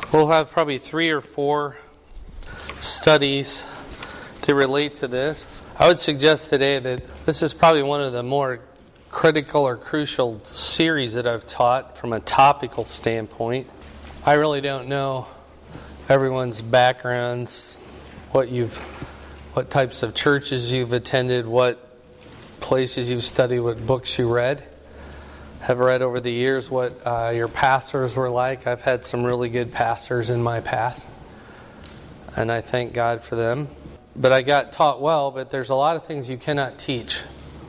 We'll have probably 3 or 4 studies that relate to this. I would suggest today that this is probably one of the more critical or crucial series that I've taught from a topical standpoint. I really don't know everyone's backgrounds, what types of churches you've attended, what places you've studied, what books you read. Have read over the years what your pastors were like. I've had some really good pastors in my past, and I thank God for them. But I got taught well, but there's a lot of things you cannot teach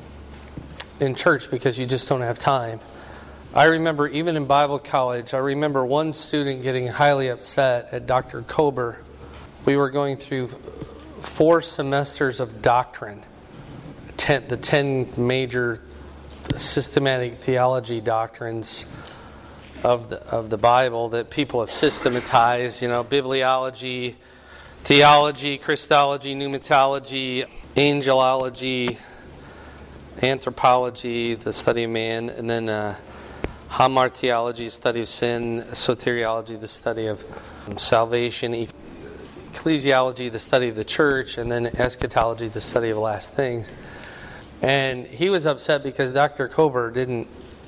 in church because you just don't have time. I remember even in Bible college, I remember one student getting highly upset at Dr. Kober. We were going through 4 semesters of doctrine, the 10 major systematic theology doctrines of the Bible that people have systematized, bibliology, theology, Christology, pneumatology, angelology, anthropology, the study of man, and then hamartiology, study of sin, soteriology, the study of salvation, ecclesiology, the study of the church, and then eschatology, the study of the last things. And he was upset because Dr. Kober didn't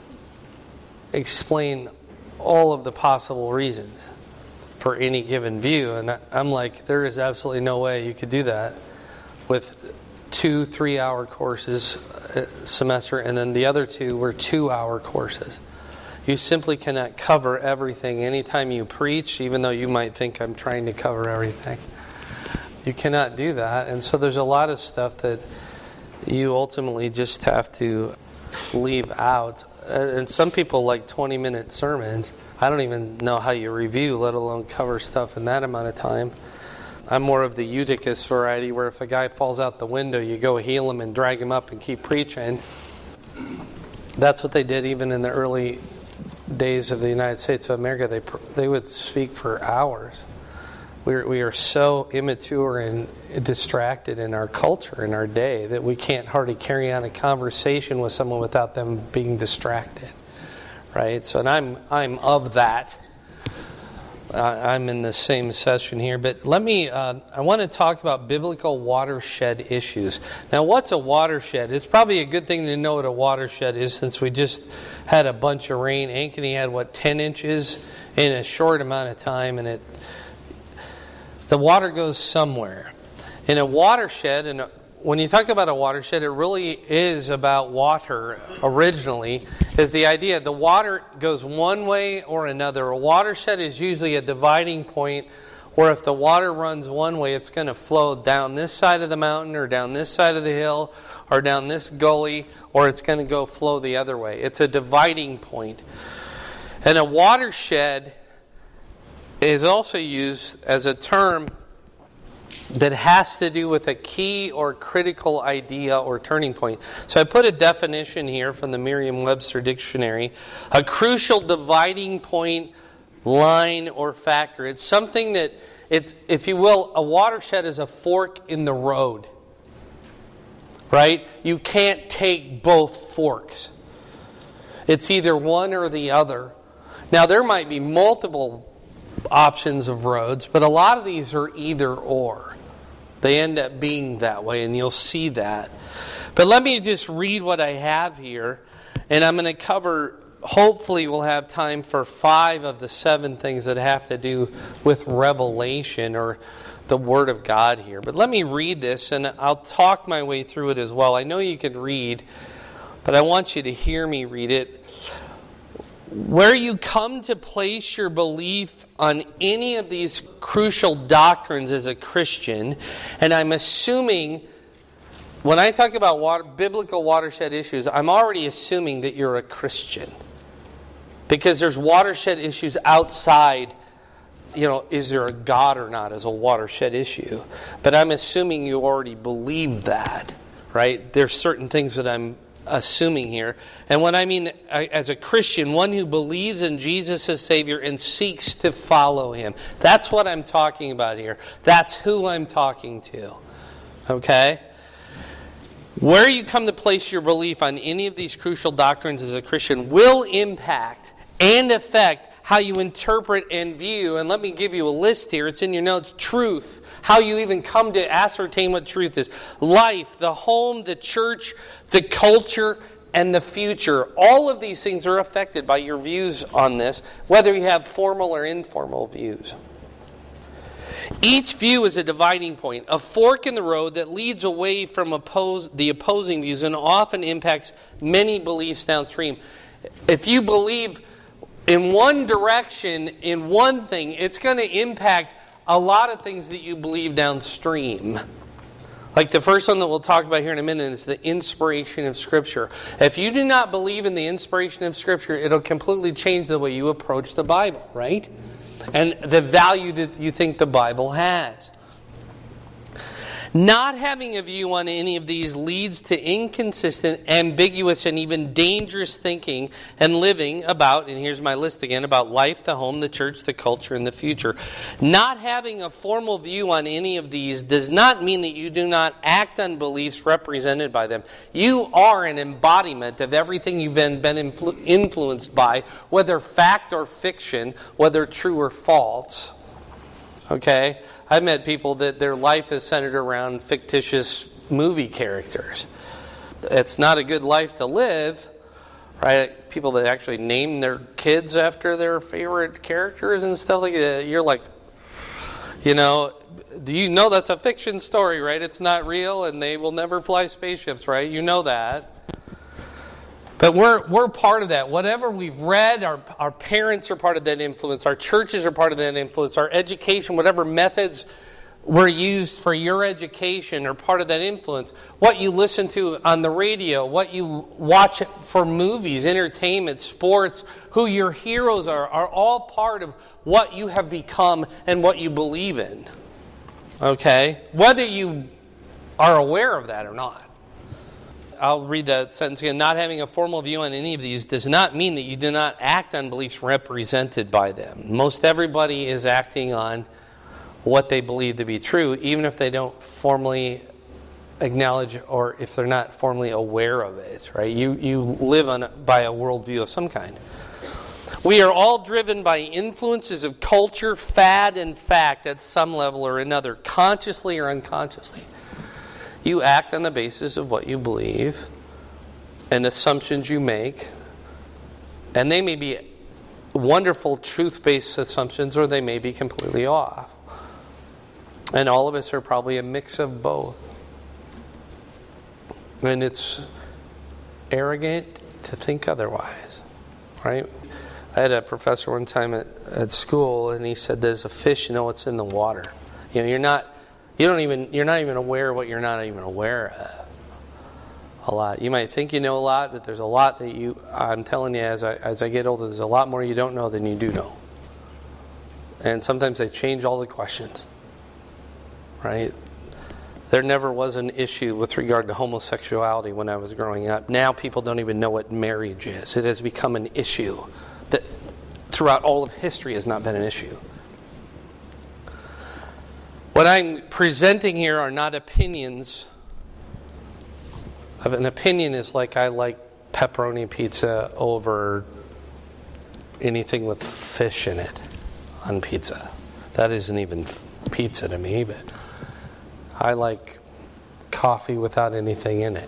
explain all of the possible reasons for any given view. And I'm like, there is absolutely no way you could do that with 2 3-hour courses a semester, and then the other 2 were 2-hour courses. You simply cannot cover everything anytime you preach, even though you might think I'm trying to cover everything. You cannot do that. And so there's a lot of stuff that you ultimately just have to leave out. And some people like 20-minute sermons. I don't even know how you review, let alone cover stuff in that amount of time. I'm more of the Eutychus variety, where if a guy falls out the window, you go heal him and drag him up and keep preaching. That's what they did even in the early days of the United States of America. They would speak for hours. We are so immature and distracted in our culture, in our day, that we can't hardly carry on a conversation with someone without them being distracted, right? So, and I'm of that. I'm in the same session here, but I want to talk about biblical watershed issues. Now, what's a watershed? It's probably a good thing to know what a watershed is, since we just had a bunch of rain. Ankeny had 10 inches in a short amount of time, and the water goes somewhere. In a watershed, and when you talk about a watershed, it really is about water originally, is the idea the water goes one way or another. A watershed is usually a dividing point where if the water runs one way, it's going to flow down this side of the mountain or down this side of the hill or down this gully, or it's going to go flow the other way. It's a dividing point. And a watershed is also used as a term that has to do with a key or critical idea or turning point. So I put a definition here from the Merriam-Webster Dictionary. A crucial dividing point, line, or factor. It's something that, if you will, a watershed is a fork in the road. Right? You can't take both forks. It's either one or the other. Now, there might be multiple options of roads, but a lot of these are either or. They end up being that way, and you'll see that. But let me just read what I have here, and I'm going to cover, hopefully we'll have time for 5 of the 7 things that have to do with revelation or the Word of God here. But let me read this, and I'll talk my way through it as well. I know you can read, but I want you to hear me read it. Where you come to place your belief on any of these crucial doctrines as a Christian, and I'm assuming, when I talk about biblical watershed issues, I'm already assuming that you're a Christian. Because there's watershed issues outside, is there a God or not as a watershed issue. But I'm assuming you already believe that, right? There's certain things that I'm assuming here. And when I mean as a Christian, one who believes in Jesus as Savior and seeks to follow Him. That's what I'm talking about here. That's who I'm talking to. Okay? Where you come to place your belief on any of these crucial doctrines as a Christian will impact and affect how you interpret and view, and let me give you a list here. It's in your notes. Truth, how you even come to ascertain what truth is. Life, the home, the church, the culture, and the future. All of these things are affected by your views on this, whether you have formal or informal views. Each view is a dividing point, a fork in the road that leads away from the opposing views and often impacts many beliefs downstream. If you believe in one direction, in one thing, it's going to impact a lot of things that you believe downstream. Like the first one that we'll talk about here in a minute is the inspiration of Scripture. If you do not believe in the inspiration of Scripture, it'll completely change the way you approach the Bible, right? And the value that you think the Bible has. Not having a view on any of these leads to inconsistent, ambiguous, and even dangerous thinking and living about, and here's my list again, about life, the home, the church, the culture, and the future. Not having a formal view on any of these does not mean that you do not act on beliefs represented by them. You are an embodiment of everything you've been influenced by, whether fact or fiction, whether true or false. Okay? I've met people that their life is centered around fictitious movie characters. It's not a good life to live, right? People that actually name their kids after their favorite characters and stuff like that. You're like, do you know that's a fiction story, right? It's not real and they will never fly spaceships, right? You know that. But we're part of that. Whatever we've read, our parents are part of that influence. Our churches are part of that influence. Our education, whatever methods were used for your education are part of that influence. What you listen to on the radio, what you watch for movies, entertainment, sports, who your heroes are all part of what you have become and what you believe in. Okay? Whether you are aware of that or not. I'll read that sentence again. Not having a formal view on any of these does not mean that you do not act on beliefs represented by them. Most everybody is acting on what they believe to be true, even if they don't formally acknowledge or if they're not formally aware of it. Right? You live by a worldview of some kind. We are all driven by influences of culture, fad, and fact at some level or another, consciously or unconsciously. You act on the basis of what you believe and assumptions you make. And they may be wonderful truth-based assumptions or they may be completely off. And all of us are probably a mix of both. And it's arrogant to think otherwise. Right? I had a professor one time at school and he said there's a fish, what's in the water. You're not even aware of what you're not even aware of. A lot. You might think you know a lot, but there's a lot that I'm telling you, as I get older, there's a lot more you don't know than you do know. And sometimes they change all the questions. Right? There never was an issue with regard to homosexuality when I was growing up. Now people don't even know what marriage is. It has become an issue that throughout all of history has not been an issue. What I'm presenting here are not opinions. An opinion is like I like pepperoni pizza over anything with fish in it on pizza. That isn't even pizza to me, but I like coffee without anything in it.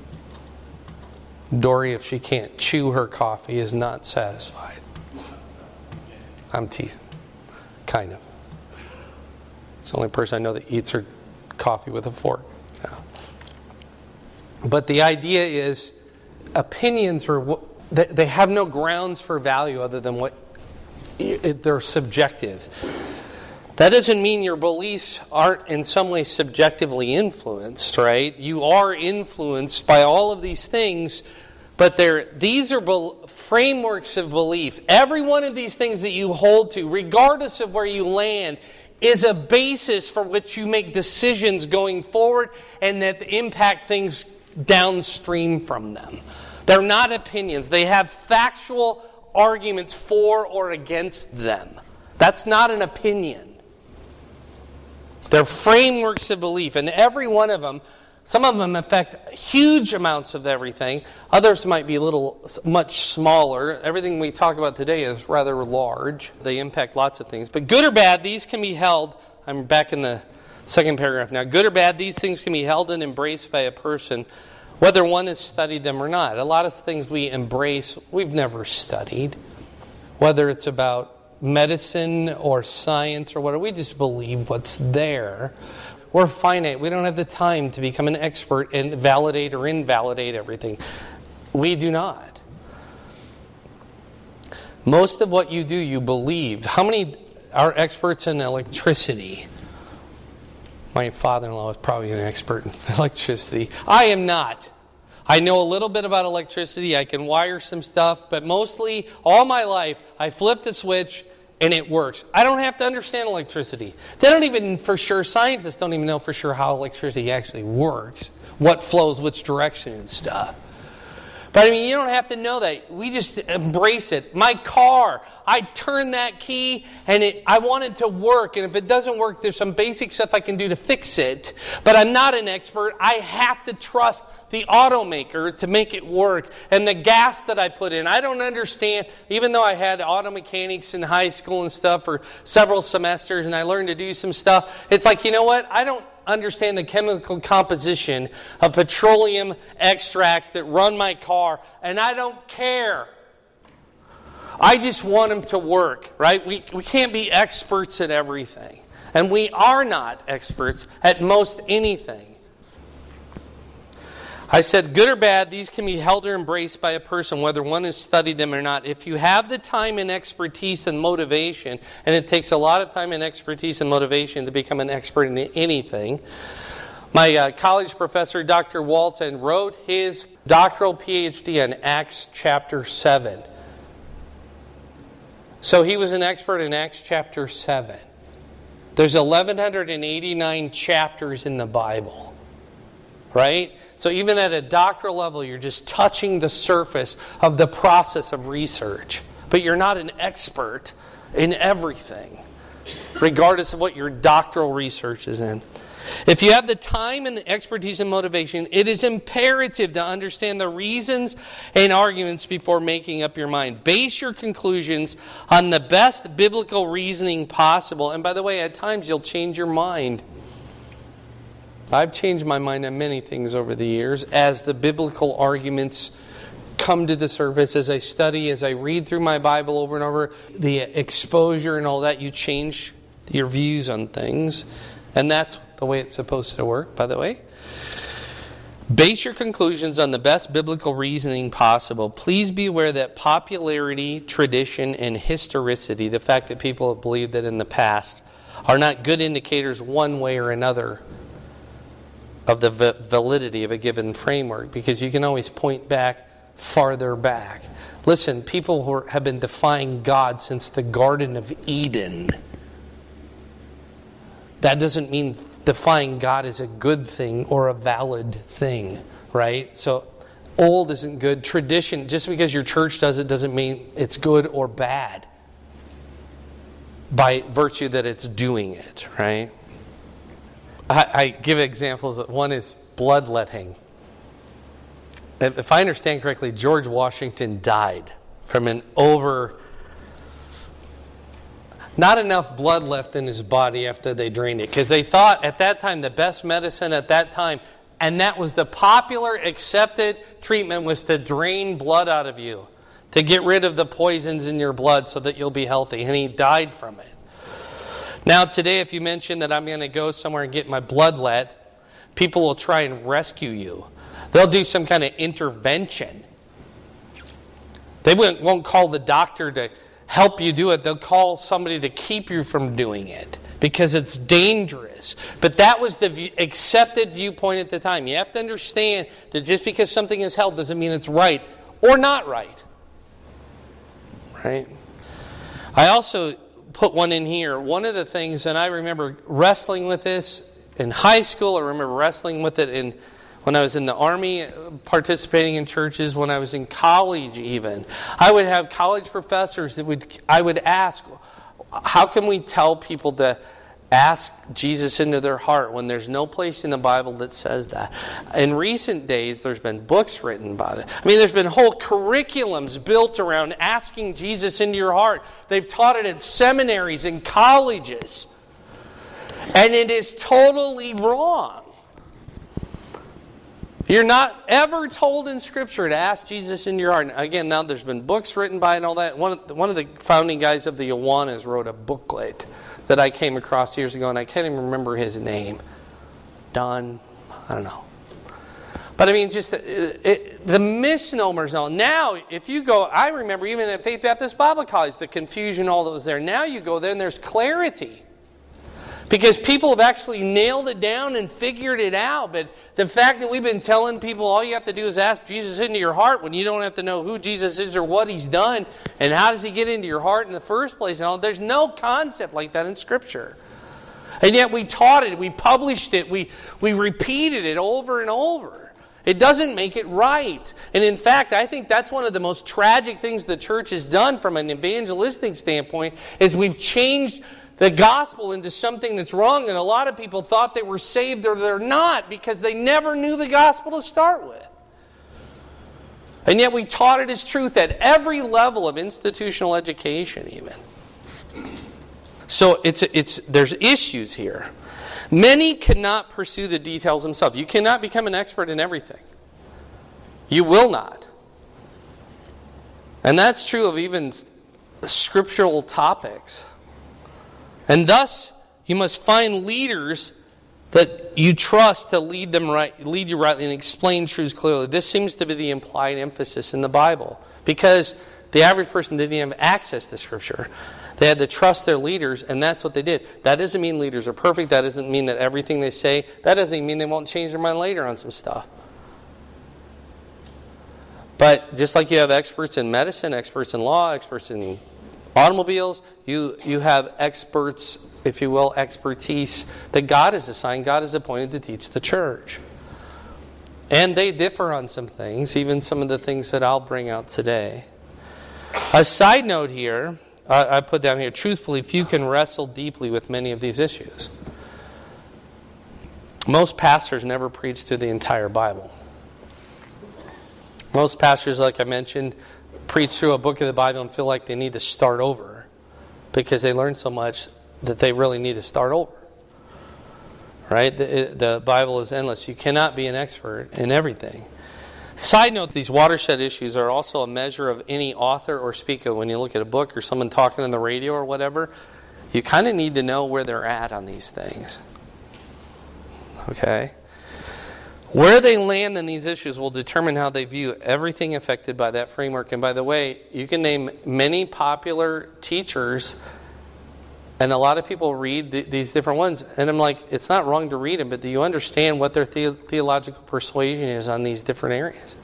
Dory, if she can't chew her coffee, is not satisfied. I'm teasing. Kind of. It's the only person I know that eats her coffee with a fork. Yeah. But the idea is opinions they have no grounds for value other than what they're subjective. That doesn't mean your beliefs aren't in some way subjectively influenced, right? You are influenced by all of these things, but these are frameworks of belief. Every one of these things that you hold to, regardless of where you land, is a basis for which you make decisions going forward and that impact things downstream from them. They're not opinions. They have factual arguments for or against them. That's not an opinion. They're frameworks of belief, and every one of them Some of them affect huge amounts of everything. Others might be much smaller. Everything we talk about today is rather large. They impact lots of things. But good or bad, these can be held. I'm back in the second paragraph now. Good or bad, these things can be held and embraced by a person, whether one has studied them or not. A lot of things we embrace, we've never studied. Whether it's about medicine or science or whatever, we just believe what's there. We're finite. We don't have the time to become an expert and validate or invalidate everything. We do not. Most of what you do, you believe. How many are experts in electricity? My father-in-law is probably an expert in electricity. I am not. I know a little bit about electricity. I can wire some stuff, but mostly all my life, I flip the switch and it works. I don't have to understand electricity. They don't even for sure, scientists don't even know for sure how electricity actually works, what flows which direction and stuff. But I mean, you don't have to know that. We just embrace it. My car, I turn that key and I want it to work. And if it doesn't work, there's some basic stuff I can do to fix it. But I'm not an expert. I have to trust the automaker to make it work. And the gas that I put in, I don't understand. Even though I had auto mechanics in high school and stuff for several semesters and I learned to do some stuff, it's like, you know what? I don't understand the chemical composition of petroleum extracts that run my car, and I don't care. I just want them to work, right? We can't be experts at everything, and we are not experts at most anything. I said, good or bad, these can be held or embraced by a person, whether one has studied them or not. If you have the time and expertise and motivation, and it takes a lot of time and expertise and motivation to become an expert in anything. My college professor, Dr. Walton, wrote his doctoral PhD on Acts chapter 7. So he was an expert in Acts chapter 7. There's 1,189 chapters in the Bible, right? So even at a doctoral level, you're just touching the surface of the process of research. But you're not an expert in everything, regardless of what your doctoral research is in. If you have the time and the expertise and motivation, it is imperative to understand the reasons and arguments before making up your mind. Base your conclusions on the best biblical reasoning possible. And by the way, at times you'll change your mind. I've changed my mind on many things over the years as the biblical arguments come to the surface, as I study, as I read through my Bible over and over, the exposure and all that, you change your views on things. And that's the way it's supposed to work, by the way. Base your conclusions on the best biblical reasoning possible. Please be aware that popularity, tradition, and historicity, the fact that people have believed that in the past, are not good indicators one way or another of the validity of a given framework, because you can always point back farther back. Listen, people who have been defying God since the Garden of Eden. That doesn't mean defying God is a good thing or a valid thing, right? So old isn't good. Tradition, just because your church does it doesn't mean it's good or bad by virtue that it's doing it, right? I give examples. One is bloodletting. If I understand correctly, George Washington died from not enough blood left in his body after they drained it. Because they thought at that time the best medicine at that time, and that was the popular accepted treatment, was to drain blood out of you, to get rid of the poisons in your blood so that you'll be healthy. And he died from it. Now today, if you mention that I'm going to go somewhere and get my blood let, people will try and rescue you. They'll do some kind of intervention. They won't call the doctor to help you do it. They'll call somebody to keep you from doing it because it's dangerous. But that was the accepted viewpoint at the time. You have to understand that just because something is held doesn't mean it's right or not right. Right? I also put one in here. One of the things, and I remember wrestling with this in high school. I remember wrestling with it when I was in the Army, participating in churches, when I was in college even. I would have college professors I would ask, how can we tell people to ask Jesus into their heart when there's no place in the Bible that says that. In recent days, there's been books written about it. I mean, there's been whole curriculums built around asking Jesus into your heart. They've taught it at seminaries and colleges. And it is totally wrong. You're not ever told in Scripture to ask Jesus into your heart. And again, now there's been books written by it and all that. One of the founding guys of the Awanas wrote a booklet that I came across years ago, and I can't even remember his name. Don, I don't know. But I mean, just the misnomers. Now, if you go, I remember even at Faith Baptist Bible College, the confusion, all that was there. Now you go there and there's clarity. Because people have actually nailed it down and figured it out. But the fact that we've been telling people all you have to do is ask Jesus into your heart when you don't have to know who Jesus is or what He's done and how does He get into your heart in the first place. And all, there's no concept like that in Scripture. And yet we taught it, we published it, we repeated it over and over. It doesn't make it right. And in fact, I think that's one of the most tragic things the church has done from an evangelistic standpoint is we've changed the gospel into something that's wrong, and a lot of people thought they were saved or they're not because they never knew the gospel to start with. And yet we taught it as truth at every level of institutional education even. So there's issues here. Many cannot pursue the details themselves. You cannot become an expert in everything. You will not. And that's true of even scriptural topics. And thus, you must find leaders that you trust to lead you rightly and explain truths clearly. This seems to be the implied emphasis in the Bible. Because the average person didn't even have access to Scripture. They had to trust their leaders, and that's what they did. That doesn't mean leaders are perfect. That doesn't mean that everything they say, that doesn't even mean they won't change their mind later on some stuff. But just like you have experts in medicine, experts in law, experts in automobiles, you have experts, if you will, expertise that God has assigned, God has appointed to teach the church. And they differ on some things, even some of the things that I'll bring out today. A side note here, I put down here, truthfully, few can wrestle deeply with many of these issues. Most pastors never preach through the entire Bible. Most pastors, like I mentioned, preach through a book of the Bible and feel like they need to start over because they learn so much that they really need to start over. Right? The Bible is endless. You cannot be an expert in everything. Side note, these watershed issues are also a measure of any author or speaker. When you look at a book or someone talking on the radio or whatever, you kind of need to know where they're at on these things. Okay? Where they land in these issues will determine how they view everything affected by that framework. And by the way, you can name many popular teachers, and a lot of people read these different ones. And I'm like, it's not wrong to read them, but do you understand what their theological persuasion is on these different areas?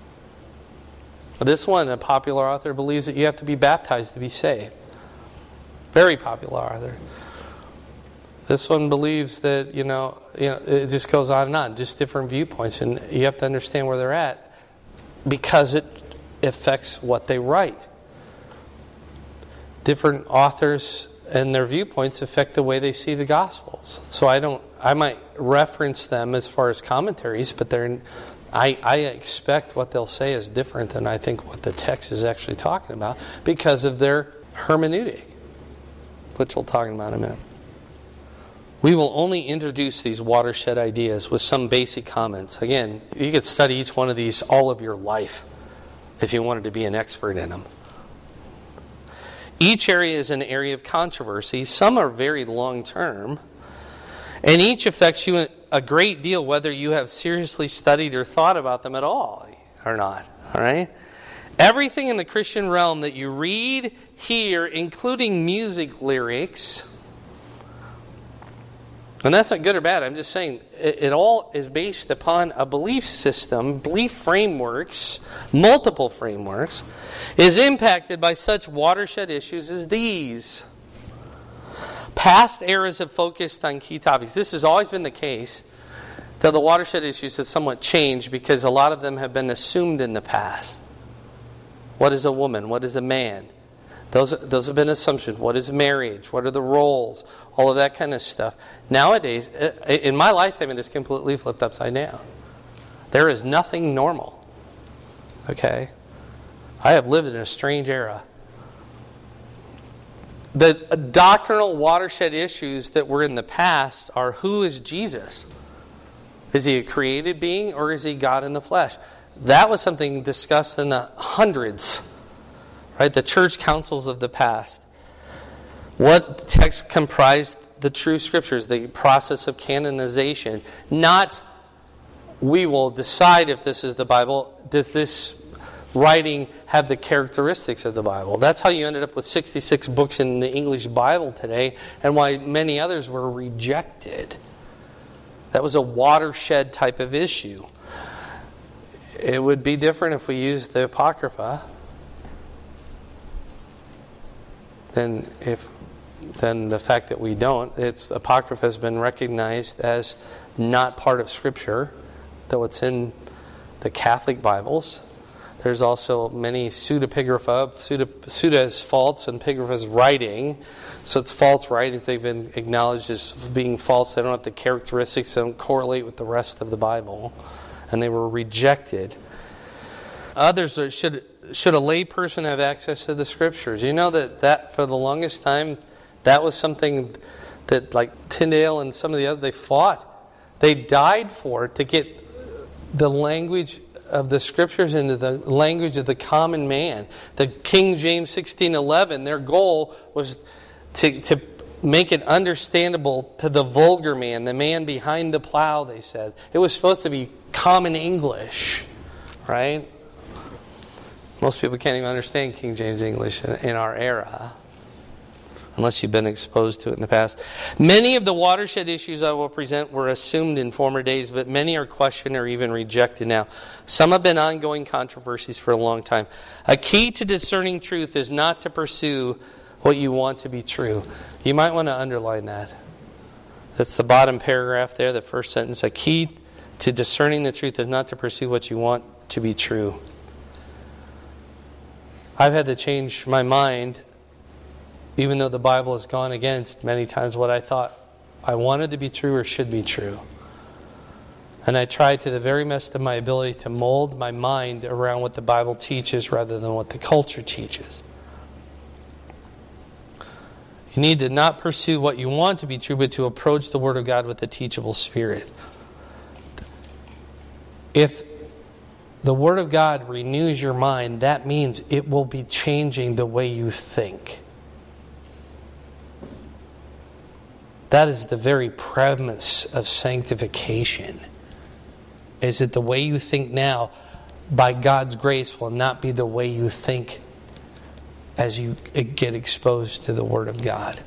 This one, a popular author, believes that you have to be baptized to be saved. Very popular author. This one believes that, it just goes on and on, just different viewpoints. And you have to understand where they're at because it affects what they write. Different authors and their viewpoints affect the way they see the Gospels. So I might reference them as far as commentaries, but I expect what they'll say is different than I think what the text is actually talking about because of their hermeneutic, which we'll talk about in a minute. We will only introduce these watershed ideas with some basic comments. Again, you could study each one of these all of your life if you wanted to be an expert in them. Each area is an area of controversy. Some are very long-term. And each affects you a great deal whether you have seriously studied or thought about them at all or not. All right? Everything in the Christian realm that you read, hear, including music lyrics, and that's not good or bad. I'm just saying it all is based upon a belief system, belief frameworks, multiple frameworks, is impacted by such watershed issues as these. Past eras have focused on key topics. This has always been the case, though the watershed issues have somewhat changed because a lot of them have been assumed in the past. What is a woman? What is a man? Those have been assumptions. What is marriage? What are the roles? All of that kind of stuff. Nowadays, in my lifetime, it is completely flipped upside down. There is nothing normal. Okay? I have lived in a strange era. The doctrinal watershed issues that were in the past are, who is Jesus? Is he a created being or is he God in the flesh? That was something discussed in the hundreds, right? The church councils of the past. What text comprised the true scriptures? The process of canonization. Not, we will decide if this is the Bible. Does this writing have the characteristics of the Bible? That's how you ended up with 66 books in the English Bible today, and why many others were rejected. That was a watershed type of issue. It would be different if we used the Apocrypha than the fact that we don't. Apocrypha has been recognized as not part of Scripture, though it's in the Catholic Bibles. There's also many pseudepigrapha. Pseudo is false and pigrapha is writing. So it's false writings. They've been acknowledged as being false. They don't have the characteristics. They don't correlate with the rest of the Bible. And they were rejected. Others, should a lay person have access to the Scriptures? You know that for the longest time, that was something that, like Tyndale and some of the others, they fought. They died for it, to get the language of the Scriptures into the language of the common man. The King James 1611, their goal was to make it understandable to the vulgar man, the man behind the plow, they said. It was supposed to be common English, right? Most people can't even understand King James English in our era, unless you've been exposed to it in the past. Many of the watershed issues I will present were assumed in former days, but many are questioned or even rejected now. Some have been ongoing controversies for a long time. A key to discerning truth is not to pursue what you want to be true. You might want to underline that. That's the bottom paragraph there, the first sentence. A key to discerning the truth is not to pursue what you want to be true. I've had to change my mind, even though the Bible has gone against many times what I thought I wanted to be true or should be true. And I tried to the very best of my ability to mold my mind around what the Bible teaches rather than what the culture teaches. You need to not pursue what you want to be true, but to approach the Word of God with a teachable spirit. If the Word of God renews your mind, that means it will be changing the way you think. That is the very premise of sanctification. Is that the way you think now, by God's grace, will not be the way you think as you get exposed to the Word of God.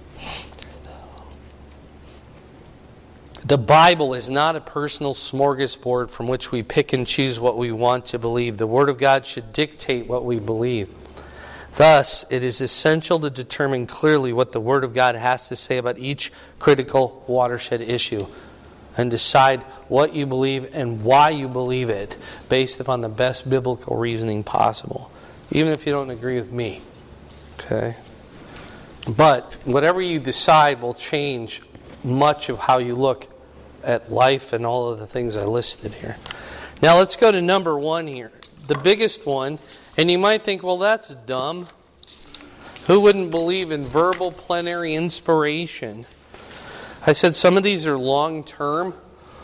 The Bible is not a personal smorgasbord from which we pick and choose what we want to believe. The Word of God should dictate what we believe. Thus, it is essential to determine clearly what the Word of God has to say about each critical watershed issue, and decide what you believe and why you believe it based upon the best biblical reasoning possible, even if you don't agree with me. Okay? But whatever you decide will change much of how you look at life and all of the things I listed here. Now let's go to number one here. The biggest one, and you might think, well, that's dumb. Who wouldn't believe in verbal plenary inspiration? I said some of these are long-term.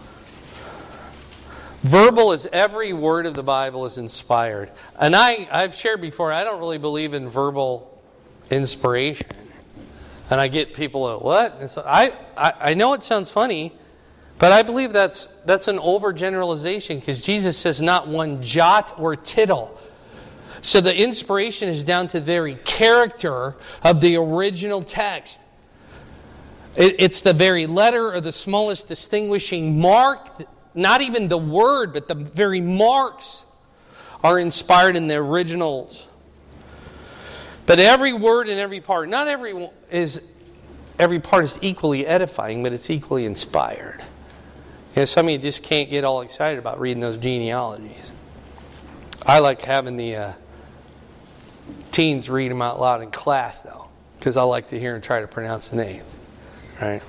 Verbal is every word of the Bible is inspired. And I've shared before, I don't really believe in verbal inspiration. And I get people, what? And so I know it sounds funny, but I believe that's an overgeneralization, because Jesus says not one jot or tittle. So the inspiration is down to the very character of the original text. It's the very letter or the smallest distinguishing mark. Not even the word, but the very marks are inspired in the originals. But every word and every part, not every part is equally edifying, but it's equally inspired. You know, some of you just can't get all excited about reading those genealogies. I like having the teens read them out loud in class, though, because I like to hear and try to pronounce the names. Right?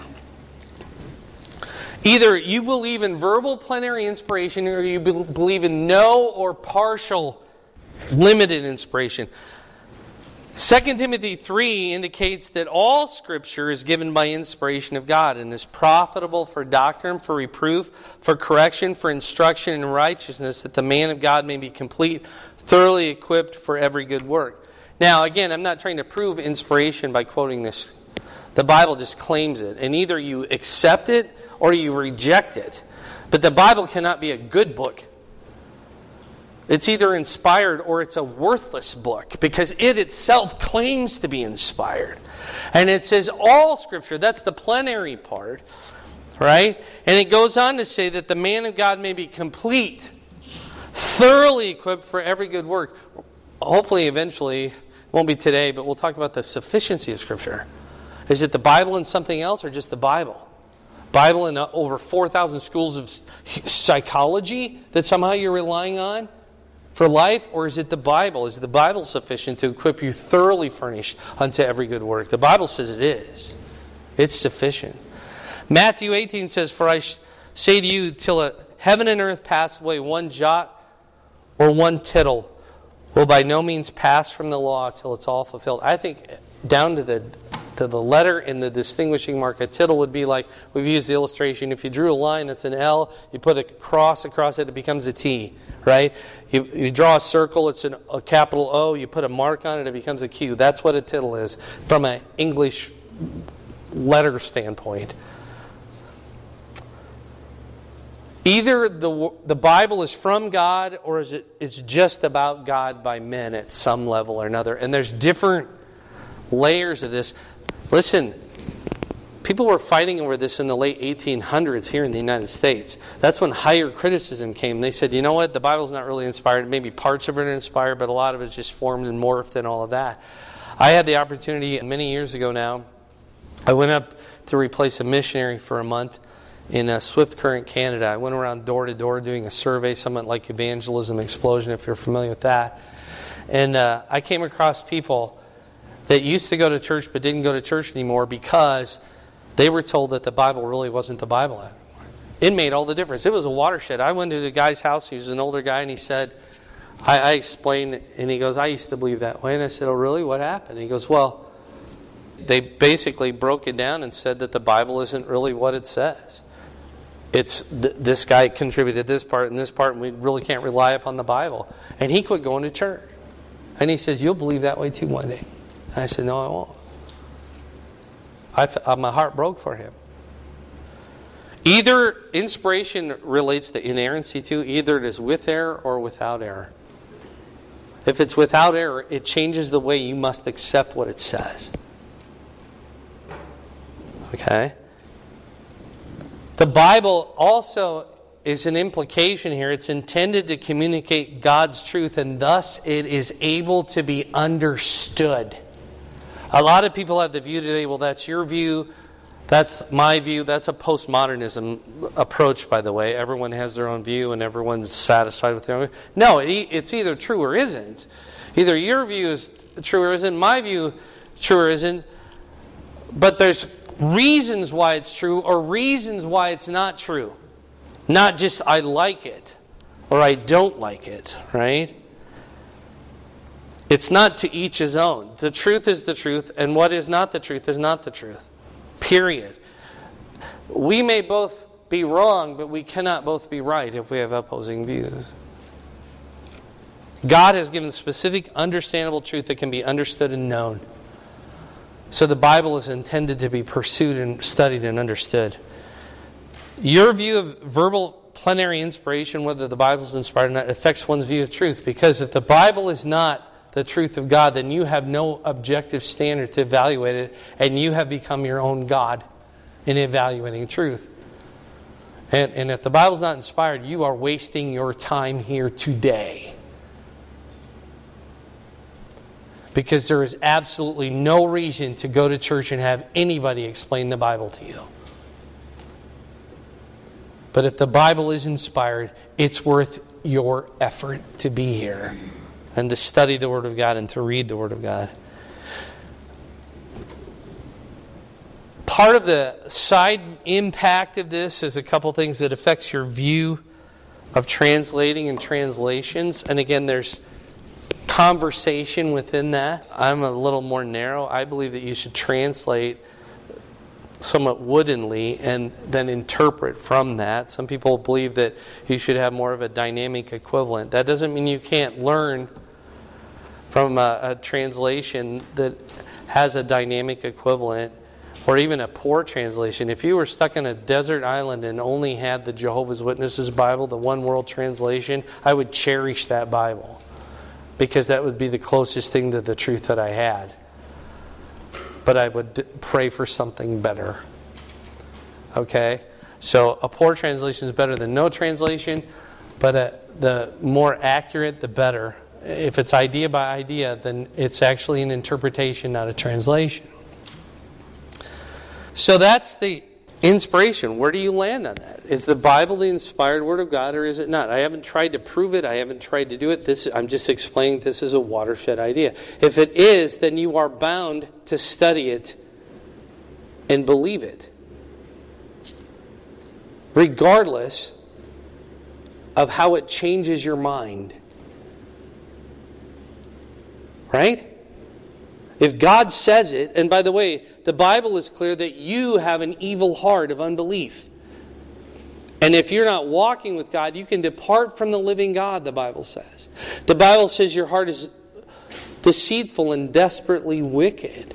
Either you believe in verbal plenary inspiration, or you believe in no or partial limited inspiration. 2 Timothy 3 indicates that all Scripture is given by inspiration of God and is profitable for doctrine, for reproof, for correction, for instruction in righteousness, that the man of God may be complete, thoroughly equipped for every good work. Now, again, I'm not trying to prove inspiration by quoting this. The Bible just claims it. And either you accept it or you reject it. But the Bible cannot be a good book. It's either inspired or it's a worthless book, because it itself claims to be inspired. And it says all Scripture, that's the plenary part, right? And it goes on to say that the man of God may be complete, thoroughly equipped for every good work. Hopefully, eventually, it won't be today, but we'll talk about the sufficiency of Scripture. Is it the Bible and something else, or just the Bible? Bible and over 4,000 schools of psychology that somehow you're relying on for life? Or is it the Bible? Is the Bible sufficient to equip you thoroughly furnished unto every good work? The Bible says it is. It's sufficient. Matthew 18 says, "For I say to you, till heaven and earth pass away, one jot or one tittle will by no means pass from the law till it's all fulfilled." I think down to the letter and the distinguishing mark. A tittle would be like, we've used the illustration, if you drew a line that's an L, you put a cross across it, it becomes a T, right? You draw a circle, it's a capital O, you put a mark on it, it becomes a Q. That's what a tittle is from an English letter standpoint. Either the Bible is from God, or it's just about God by men at some level or another. And there's different layers of this. Listen, people were fighting over this in the late 1800s here in the United States. That's when higher criticism came. They said, you know what, the Bible's not really inspired. Maybe parts of it are inspired, but a lot of it's just formed and morphed and all of that. I had the opportunity many years ago now. I went up to replace a missionary for a month in Swift Current, Canada. I went around door to door doing a survey, somewhat like Evangelism Explosion, if you're familiar with that. And I came across people that used to go to church but didn't go to church anymore because they were told that the Bible really wasn't the Bible anymore. It made all the difference. It was a watershed. I went to the guy's house. He was an older guy, and he said, I explained, and he goes, I used to believe that way. And I said, oh, really? What happened? And he goes, well, they basically broke it down and said that the Bible isn't really what it says. It's this guy contributed this part and this part, and we really can't rely upon the Bible. And he quit going to church. And he says, you'll believe that way too one day. And I said, no, I won't. My heart broke for him. Either inspiration relates to inerrancy to, either it is with error or without error. If it's without error, it changes the way you must accept what it says. Okay? The Bible also is an implication here. It's intended to communicate God's truth, and thus it is able to be understood. A lot of people have the view today, well, that's your view, that's my view. That's a postmodernism approach, by the way. Everyone has their own view and everyone's satisfied with their own view. No, it's either true or isn't. Either your view is true or isn't, my view true or isn't. But there's reasons why it's true or reasons why it's not true. Not just I like it or I don't like it, right? It's not to each his own. The truth is the truth, and what is not the truth is not the truth. Period. We may both be wrong, but we cannot both be right if we have opposing views. God has given specific, understandable truth that can be understood and known. So the Bible is intended to be pursued and studied and understood. Your view of verbal plenary inspiration, whether the Bible is inspired or not, affects one's view of truth. Because if the Bible is not the truth of God, then you have no objective standard to evaluate it, and you have become your own God in evaluating truth. And if the Bible is not inspired, you are wasting your time here today. Because there is absolutely no reason to go to church and have anybody explain the Bible to you. But if the Bible is inspired, it's worth your effort to be here. and to study the Word of God and to read the Word of God. Part of the side impact of this is a couple things that affects your view of translating and translations. And again, there's conversation within that. I'm a little more narrow. I believe that you should translate somewhat woodenly and then interpret from that. Some people believe that you should have more of a dynamic equivalent. That doesn't mean you can't learn from a translation that has a dynamic equivalent, or even a poor translation. If you were stuck in a desert island and only had the Jehovah's Witnesses Bible, the One World Translation, I would cherish that Bible, because that would be the closest thing to the truth that I had. But I would pray for something better. Okay? So a poor translation is better than no translation, but the more accurate, the better. If it's idea by idea, then it's actually an interpretation, not a translation. So that's the inspiration. Where do you land on that? Is the Bible the inspired Word of God, or is it not? I haven't tried to prove it. I haven't tried to do it. I'm just explaining this is a watershed idea. If it is, then you are bound to study it and believe it, regardless of how it changes your mind. Right? If God says it, and by the way, the Bible is clear that you have an evil heart of unbelief. And if you're not walking with God, you can depart from the living God, the Bible says. The Bible says your heart is deceitful and desperately wicked.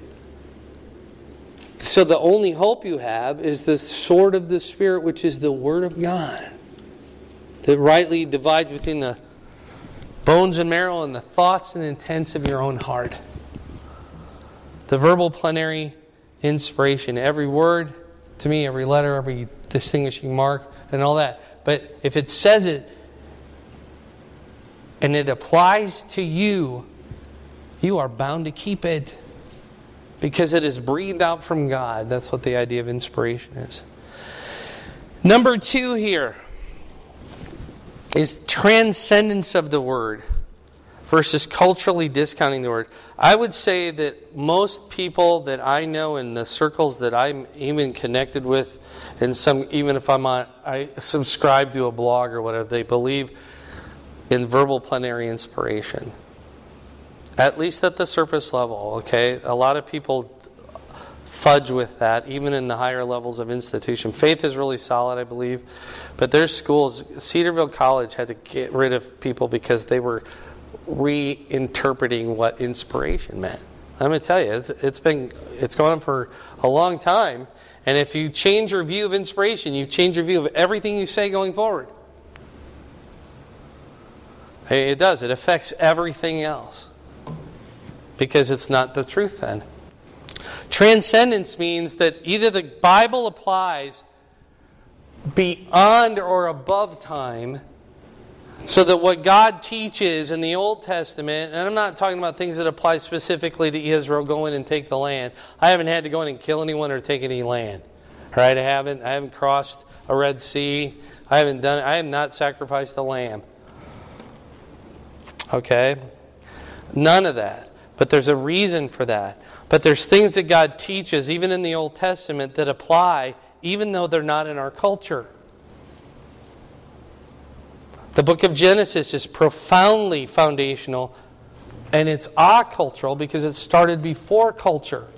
So the only hope you have is the sword of the Spirit, which is the Word of God, that rightly divides between the bones and marrow and the thoughts and intents of your own heart. The verbal plenary inspiration. Every word, to me, every letter, every distinguishing mark, and all that. But if it says it, and it applies to you, you are bound to keep it, because it is breathed out from God. That's what the idea of inspiration is. Number 2 here is transcendence of the Word versus culturally discounting the Word. I would say that most people that I know in the circles that I'm even connected with, and some, even if I subscribe to a blog or whatever, they believe in verbal plenary inspiration. At least at the surface level, okay? A lot of people fudge with that, even in the higher levels of institution. Faith is really solid, I believe. But there's schools, Cedarville College had to get rid of people because they were reinterpreting what inspiration meant. I'm going to tell you, it's gone on for a long time. And if you change your view of inspiration, you change your view of everything you say going forward. It does. It affects everything else, because it's not the truth then. Transcendence means that either the Bible applies beyond or above time, so that what God teaches in the Old Testament, and I'm not talking about things that apply specifically to Israel, go in and take the land. I haven't had to go in and kill anyone or take any land. Right? I haven't crossed a Red Sea. I have not sacrificed a lamb. Okay? None of that. But there's a reason for that. But there's things that God teaches, even in the Old Testament, that apply, even though they're not in our culture. The book of Genesis is profoundly foundational, and it's acultural because it started before culture.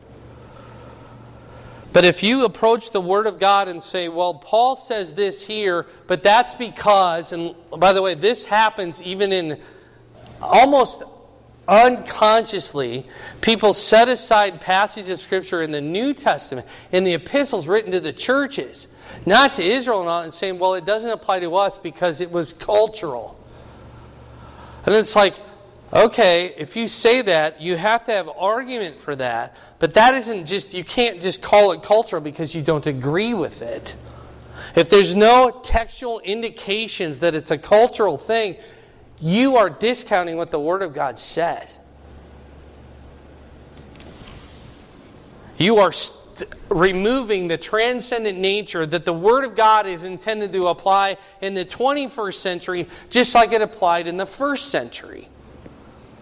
But if you approach the Word of God and say, well, Paul says this here, but that's because, and by the way, this happens even in almost unconsciously, people set aside passages of Scripture in the New Testament, in the epistles written to the churches, not to Israel and all, and saying, well, it doesn't apply to us because it was cultural. And it's like, okay, if you say that, you have to have argument for that, but that isn't just, you can't just call it cultural because you don't agree with it. If there's no textual indications that it's a cultural thing, you are discounting what the Word of God says. You are removing the transcendent nature that the Word of God is intended to apply in the 21st century, just like it applied in the first century.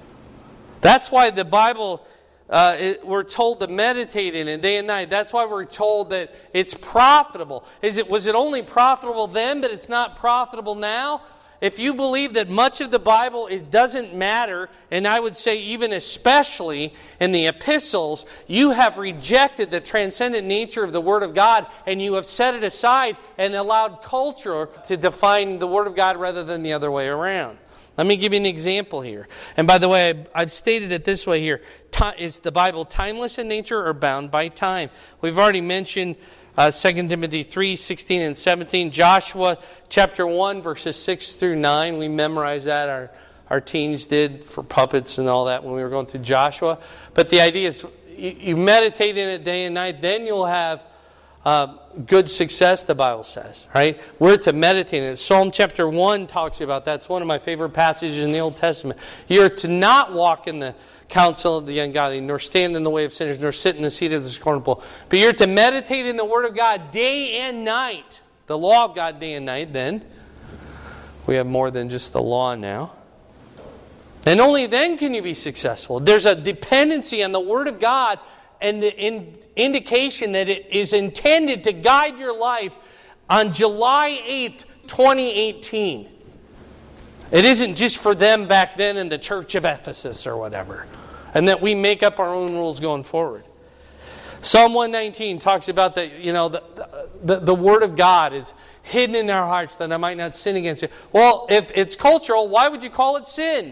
That's why the Bible, we're told to meditate in it day and night. That's why we're told that it's profitable. Was it only profitable then, but it's not profitable now? If you believe that much of the Bible, it doesn't matter, and I would say even especially in the epistles, you have rejected the transcendent nature of the Word of God, and you have set it aside and allowed culture to define the Word of God rather than the other way around. Let me give you an example here. And by the way, I've stated it this way here. Is the Bible timeless in nature or bound by time? We've already mentioned 2 Timothy 3, 16 and 17. Joshua chapter 1, verses 6 through 9. We memorized that. Our teens did for puppets and all that when we were going through Joshua. But the idea is you meditate in it day and night, then you'll have good success, the Bible says. Right? We're to meditate in it. Psalm chapter 1 talks about that. It's one of my favorite passages in the Old Testament. You're to not walk in the counsel of the ungodly, nor stand in the way of sinners, nor sit in the seat of the scornful. But you're to meditate in the Word of God day and night. The law of God day and night, then. We have more than just the law now. And only then can you be successful. There's a dependency on the Word of God and the indication that it is intended to guide your life on July 8th, 2018. It isn't just for them back then in the church of Ephesus or whatever. And that we make up our own rules going forward. Psalm 119 talks about that, the Word of God is hidden in our hearts that I might not sin against it. Well, if it's cultural, why would you call it sin?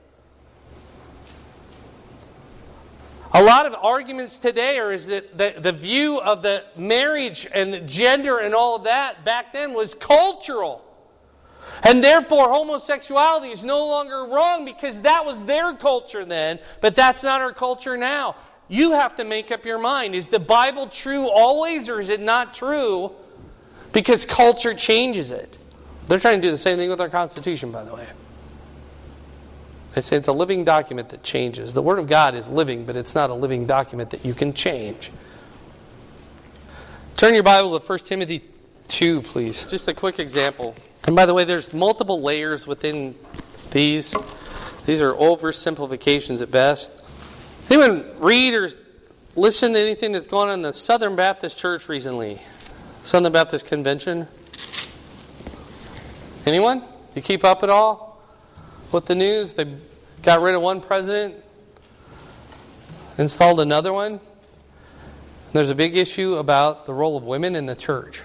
A lot of arguments today is that the view of the marriage and the gender and all of that back then was cultural. And therefore, homosexuality is no longer wrong because that was their culture then, but that's not our culture now. You have to make up your mind. Is the Bible true always, or is it not true because culture changes it? They're trying to do the same thing with our Constitution, by the way. They say it's a living document that changes. The Word of God is living, but it's not a living document that you can change. Turn your Bibles to 1 Timothy 2, please. Just a quick example. And by the way, there's multiple layers within these. These are oversimplifications at best. Anyone read or listen to anything that's going on in the Southern Baptist Church recently? Southern Baptist Convention? Anyone? You keep up at all with the news? They got rid of one president, installed another one. There's a big issue about the role of women in the church.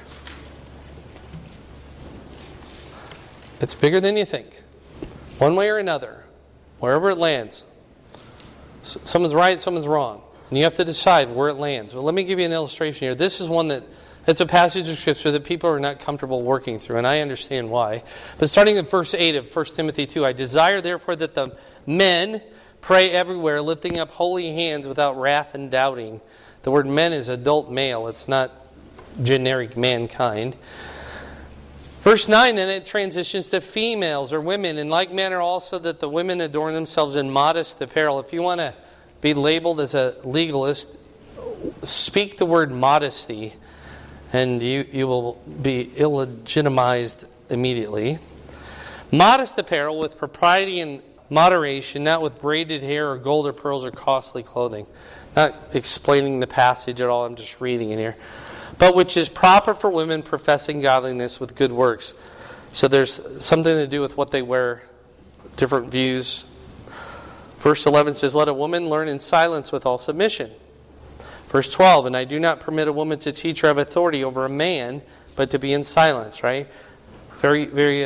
It's bigger than you think. One way or another. Wherever it lands. Someone's right, someone's wrong. And you have to decide where it lands. But let me give you an illustration here. This is one that, it's a passage of Scripture that people are not comfortable working through. And I understand why. But starting in verse 8 of 1 Timothy 2. I desire therefore that the men pray everywhere, lifting up holy hands without wrath and doubting. The word men is adult male. It's not generic mankind. Verse 9, then it transitions to females or women. In like manner also that the women adorn themselves in modest apparel. If you want to be labeled as a legalist, speak the word modesty and you will be illegitimized immediately. Modest apparel with propriety and moderation, not with braided hair or gold or pearls or costly clothing. Not explaining the passage at all, I'm just reading it here. But which is proper for women professing godliness with good works. So there's something to do with what they wear, different views. Verse 11 says, let a woman learn in silence with all submission. Verse 12, and I do not permit a woman to teach or have authority over a man, but to be in silence, right? Very, very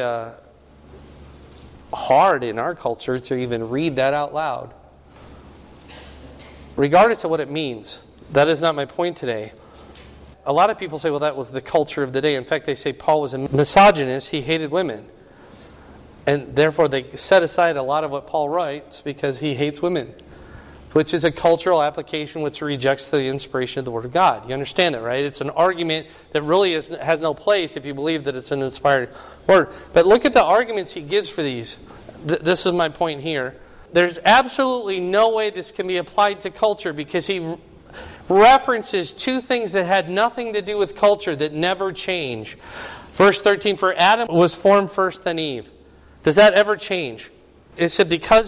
hard in our culture to even read that out loud. Regardless of what it means, that is not my point today. A lot of people say, well, that was the culture of the day. In fact, they say Paul was a misogynist. He hated women. And therefore, they set aside a lot of what Paul writes because he hates women, which is a cultural application which rejects the inspiration of the Word of God. You understand that, right? It's an argument that really has no place if you believe that it's an inspired word. But look at the arguments he gives for these. This is my point here. There's absolutely no way this can be applied to culture because he references two things that had nothing to do with culture that never change. Verse 13, for Adam was formed first, then Eve. Does that ever change? It said because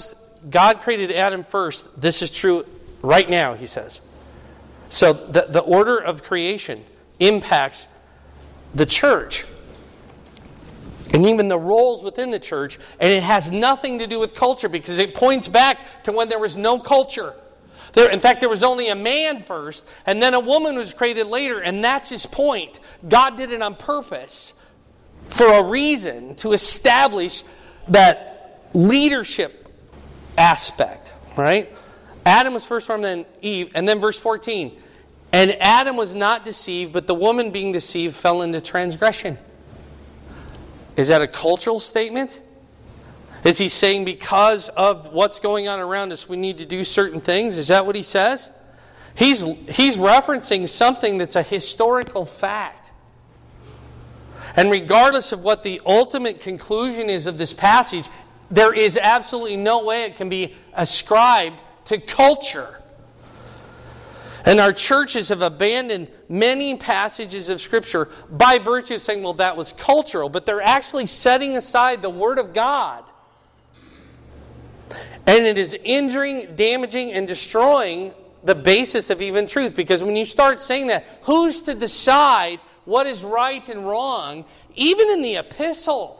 God created Adam first. This is true right now, he says. So the order of creation impacts the church and even the roles within the church, and it has nothing to do with culture because it points back to when there was no culture. In fact, there was only a man first, and then a woman was created later, and that's his point. God did it on purpose for a reason, to establish that leadership aspect, right? Adam was first formed, then Eve, and then verse 14. And Adam was not deceived, but the woman being deceived fell into transgression. Is that a cultural statement? Is he saying because of what's going on around us, we need to do certain things? Is that what he says? He's referencing something that's a historical fact. And regardless of what the ultimate conclusion is of this passage, there is absolutely no way it can be ascribed to culture. And our churches have abandoned many passages of Scripture by virtue of saying, well, that was cultural. But they're actually setting aside the Word of God. And it is injuring, damaging, and destroying the basis of even truth. Because when you start saying that, who's to decide what is right and wrong, even in the epistles?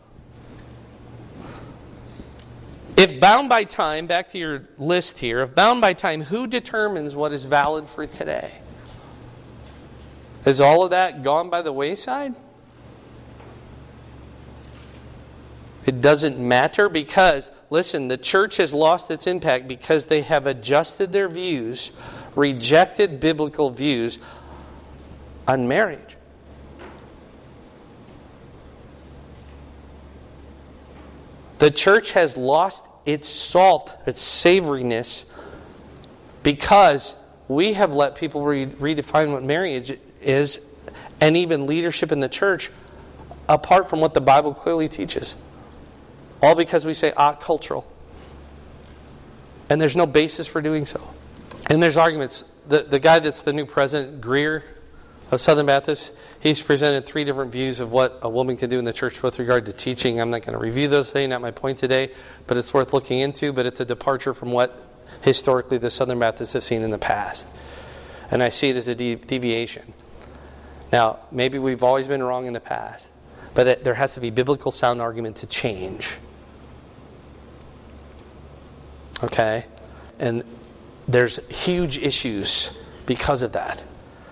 If bound by time, back to your list here, if bound by time, who determines what is valid for today? Has all of that gone by the wayside? It doesn't matter because, listen, the church has lost its impact because they have adjusted their views, rejected biblical views on marriage. The church has lost its salt, its savoriness, because we have let people redefine what marriage is, and even leadership in the church, apart from what the Bible clearly teaches. All because we say, cultural. And there's no basis for doing so. And there's arguments. The guy that's the new president, Greer, of Southern Baptist, he's presented 3 different views of what a woman can do in the church with regard to teaching. I'm not going to review those today, not my point today, but it's worth looking into. But it's a departure from what historically the Southern Baptists have seen in the past. And I see it as a deviation. Now, maybe we've always been wrong in the past, but there has to be biblical sound argument to change. Okay? And there's huge issues because of that.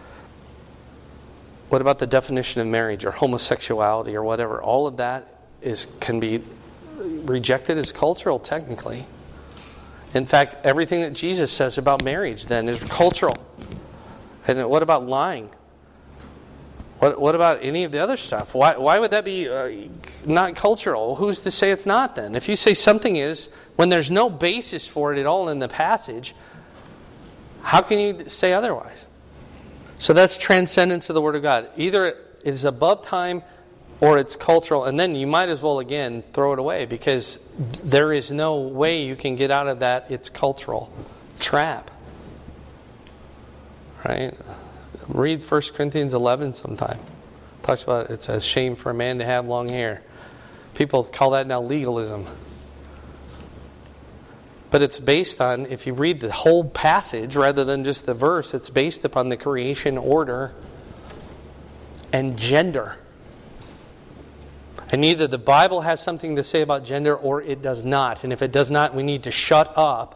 What about the definition of marriage or homosexuality or whatever? All of that can be rejected as cultural, technically. In fact, everything that Jesus says about marriage then is cultural. And what about lying? What about any of the other stuff? Why would that be not cultural? Who's to say it's not then? If you say something is, when there's no basis for it at all in the passage, how can you say otherwise? So that's transcendence of the Word of God. Either it is above time or it's cultural, and then you might as well, again, throw it away because there is no way you can get out of that it's cultural trap. Right? Read 1 Corinthians 11 sometime. It talks about it's a shame for a man to have long hair. People call that now legalism. But it's based on, if you read the whole passage rather than just the verse, it's based upon the creation order and gender. And either the Bible has something to say about gender or it does not. And if it does not, we need to shut up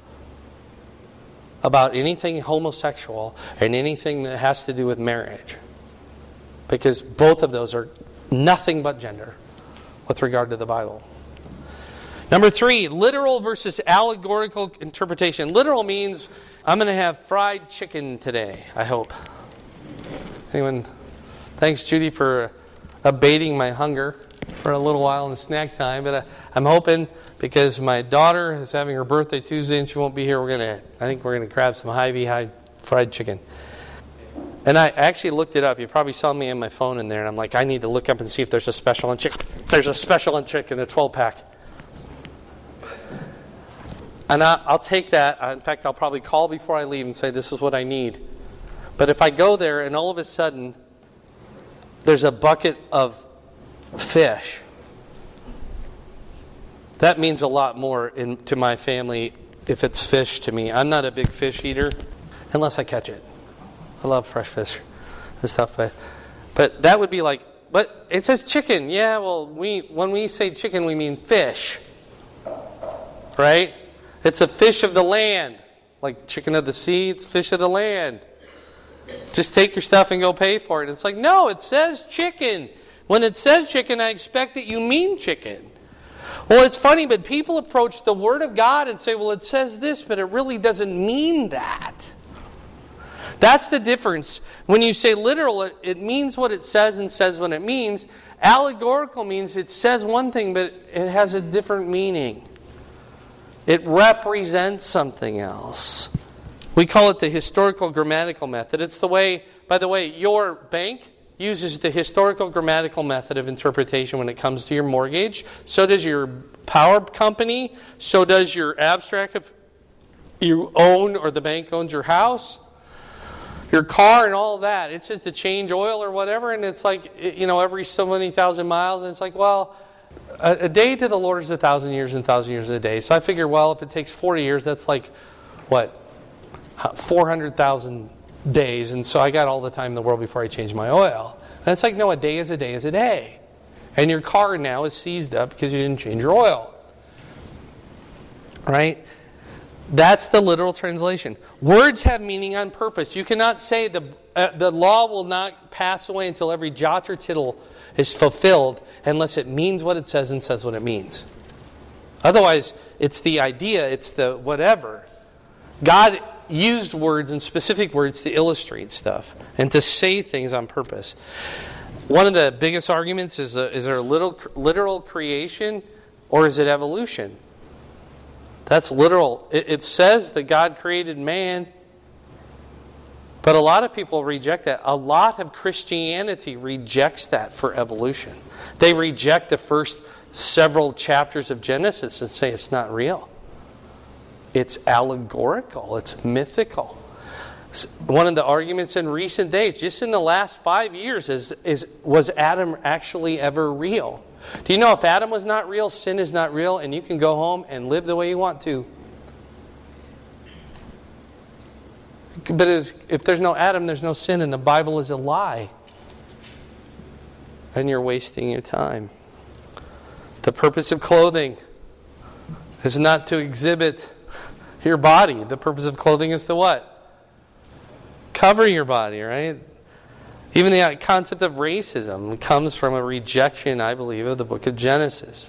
about anything homosexual and anything that has to do with marriage. Because both of those are nothing but gender with regard to the Bible. Number 3, literal versus allegorical interpretation. Literal means I'm going to have fried chicken today, I hope. Anyone? Thanks, Judy, for abating my hunger for a little while in the snack time. But I'm hoping, because my daughter is having her birthday Tuesday and she won't be here, I think we're going to grab some Hy-Vee fried chicken. And I actually looked it up. You probably saw me on my phone in there, and I'm like, I need to look up and see if there's a special on chicken. There's a special on chicken, a 12-pack. And I'll take that. In fact, I'll probably call before I leave and say, this is what I need. But if I go there and all of a sudden there's a bucket of fish, That means a lot more to my family if it's fish to me. I'm not a big fish eater unless I catch it. I love fresh fish and stuff, but that would be like, but it says chicken. Yeah, well, when we say chicken, we mean fish, right? It's a fish of the land, like chicken of the sea. It's fish of the land. Just take your stuff and go pay for it. It's like, no, it says chicken. When it says chicken, I expect that you mean chicken. Well, it's funny, but people approach the Word of God and say, well, it says this, but it really doesn't mean that. That's the difference. When you say literal, it means what it says and says what it means. Allegorical means it says one thing, but it has a different meaning. It represents something else. We call it the historical grammatical method. It's the way, by the way, your bank uses the historical grammatical method of interpretation when it comes to your mortgage. So does your power company. So does your abstract if you own or the bank owns your house, your car and all that. It says to change oil or whatever, and it's like, every so many thousand miles, and it's like, well, a day to the Lord is 1,000 years and 1,000 years a day. So I figure, well, if it takes 40 years, that's like, 400,000 days, and so I got all the time in the world before I change my oil. And it's like, no, a day is a day is a day. And your car now is seized up because you didn't change your oil. Right? That's the literal translation. Words have meaning on purpose. You cannot say the law will not pass away until every jot or tittle is fulfilled unless it means what it says and says what it means. Otherwise, it's the idea, it's the whatever. God used words and specific words to illustrate stuff and to say things on purpose. One of the biggest arguments is there literal creation or is it evolution? That's literal. It says that God created man, but a lot of people reject that. A lot of Christianity rejects that for evolution. They reject the first several chapters of Genesis and say it's not real. It's allegorical. It's mythical. One of the arguments in recent days, just in the last 5 years, was Adam actually ever real? Do you know if Adam was not real, sin is not real, and you can go home and live the way you want to? But if there's no Adam, there's no sin, and the Bible is a lie. And you're wasting your time. The purpose of clothing is not to exhibit your body. The purpose of clothing is to what? Cover your body, right? Even the concept of racism comes from a rejection, I believe, of the book of Genesis.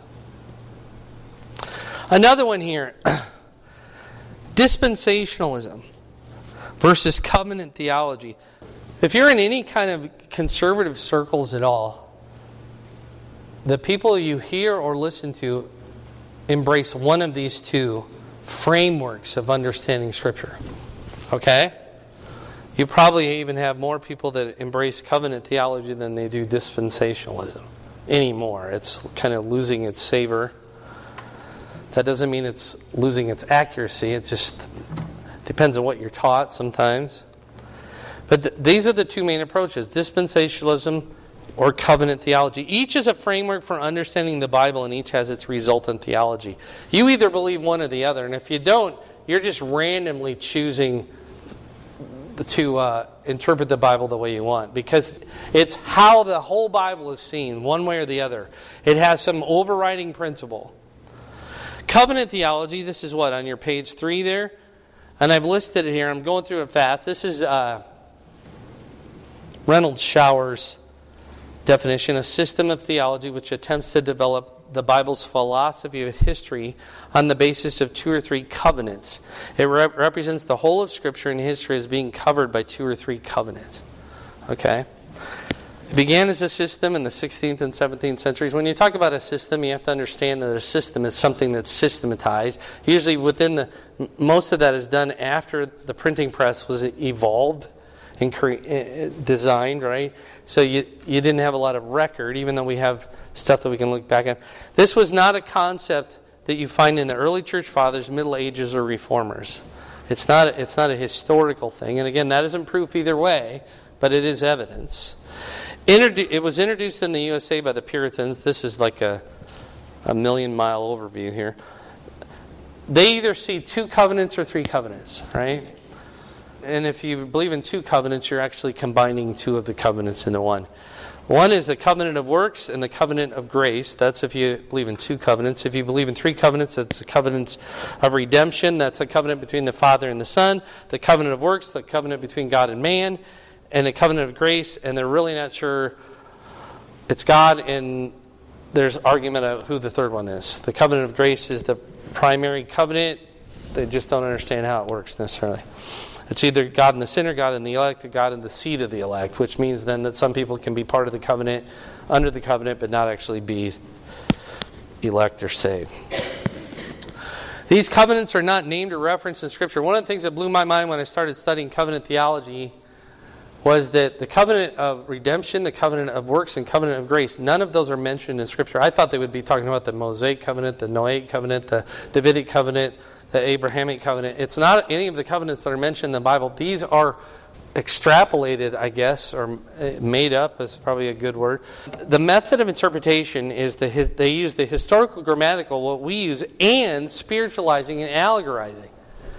Another one here. Dispensationalism versus covenant theology. If you're in any kind of conservative circles at all, the people you hear or listen to embrace one of these two frameworks of understanding Scripture. Okay? You probably even have more people that embrace covenant theology than they do dispensationalism anymore. It's kind of losing its savor. That doesn't mean it's losing its accuracy. It just depends on what you're taught sometimes. But these are the two main approaches, dispensationalism or covenant theology. Each is a framework for understanding the Bible, and each has its resultant theology. You either believe one or the other, and if you don't, you're just randomly choosing to interpret the Bible the way you want, because it's how the whole Bible is seen, one way or the other. It has some overriding principle. Covenant theology, this is what, on your page 3 there? And I've listed it here. I'm going through it fast. This is Reynolds Shower's definition, a system of theology which attempts to develop the Bible's philosophy of history on the basis of 2 or 3 covenants. It represents the whole of Scripture and history as being covered by 2 or 3 covenants. Okay? It began as a system in the 16th and 17th centuries. When you talk about a system, you have to understand that a system is something that's systematized. Usually most of that is done after the printing press was evolved and designed, right? So you didn't have a lot of record, even though we have stuff that we can look back at. This was not a concept that you find in the early church fathers, Middle Ages, or Reformers. It's not a historical thing. And again, that isn't proof either way, but it is evidence. It was introduced in the USA by the Puritans. This is like a a million-mile overview here. They either see 2 covenants or 3 covenants, right? And if you believe in 2 covenants, you're actually combining 2 of the covenants into one. One is the covenant of works and the covenant of grace. That's if you believe in 2 covenants. If you believe in 3 covenants, that's the covenant of redemption. That's a covenant between the Father and the Son. The covenant of works, the covenant between God and man. And the covenant of grace, and they're really not sure it's God, and there's argument of who the third one is. The covenant of grace is the primary covenant. They just don't understand how it works necessarily. It's either God and the sinner, God and the elect, or God and the seed of the elect, which means then that some people can be part of the covenant, under the covenant, but not actually be elect or saved. These covenants are not named or referenced in Scripture. One of the things that blew my mind when I started studying covenant theology was that the covenant of redemption, the covenant of works, and covenant of grace, none of those are mentioned in Scripture. I thought they would be talking about the Mosaic covenant, the Noahic covenant, the Davidic covenant, the Abrahamic covenant. It's not any of the covenants that are mentioned in the Bible. These are extrapolated, I guess, or made up is probably a good word. The method of interpretation is they use the historical grammatical, what we use, and spiritualizing and allegorizing.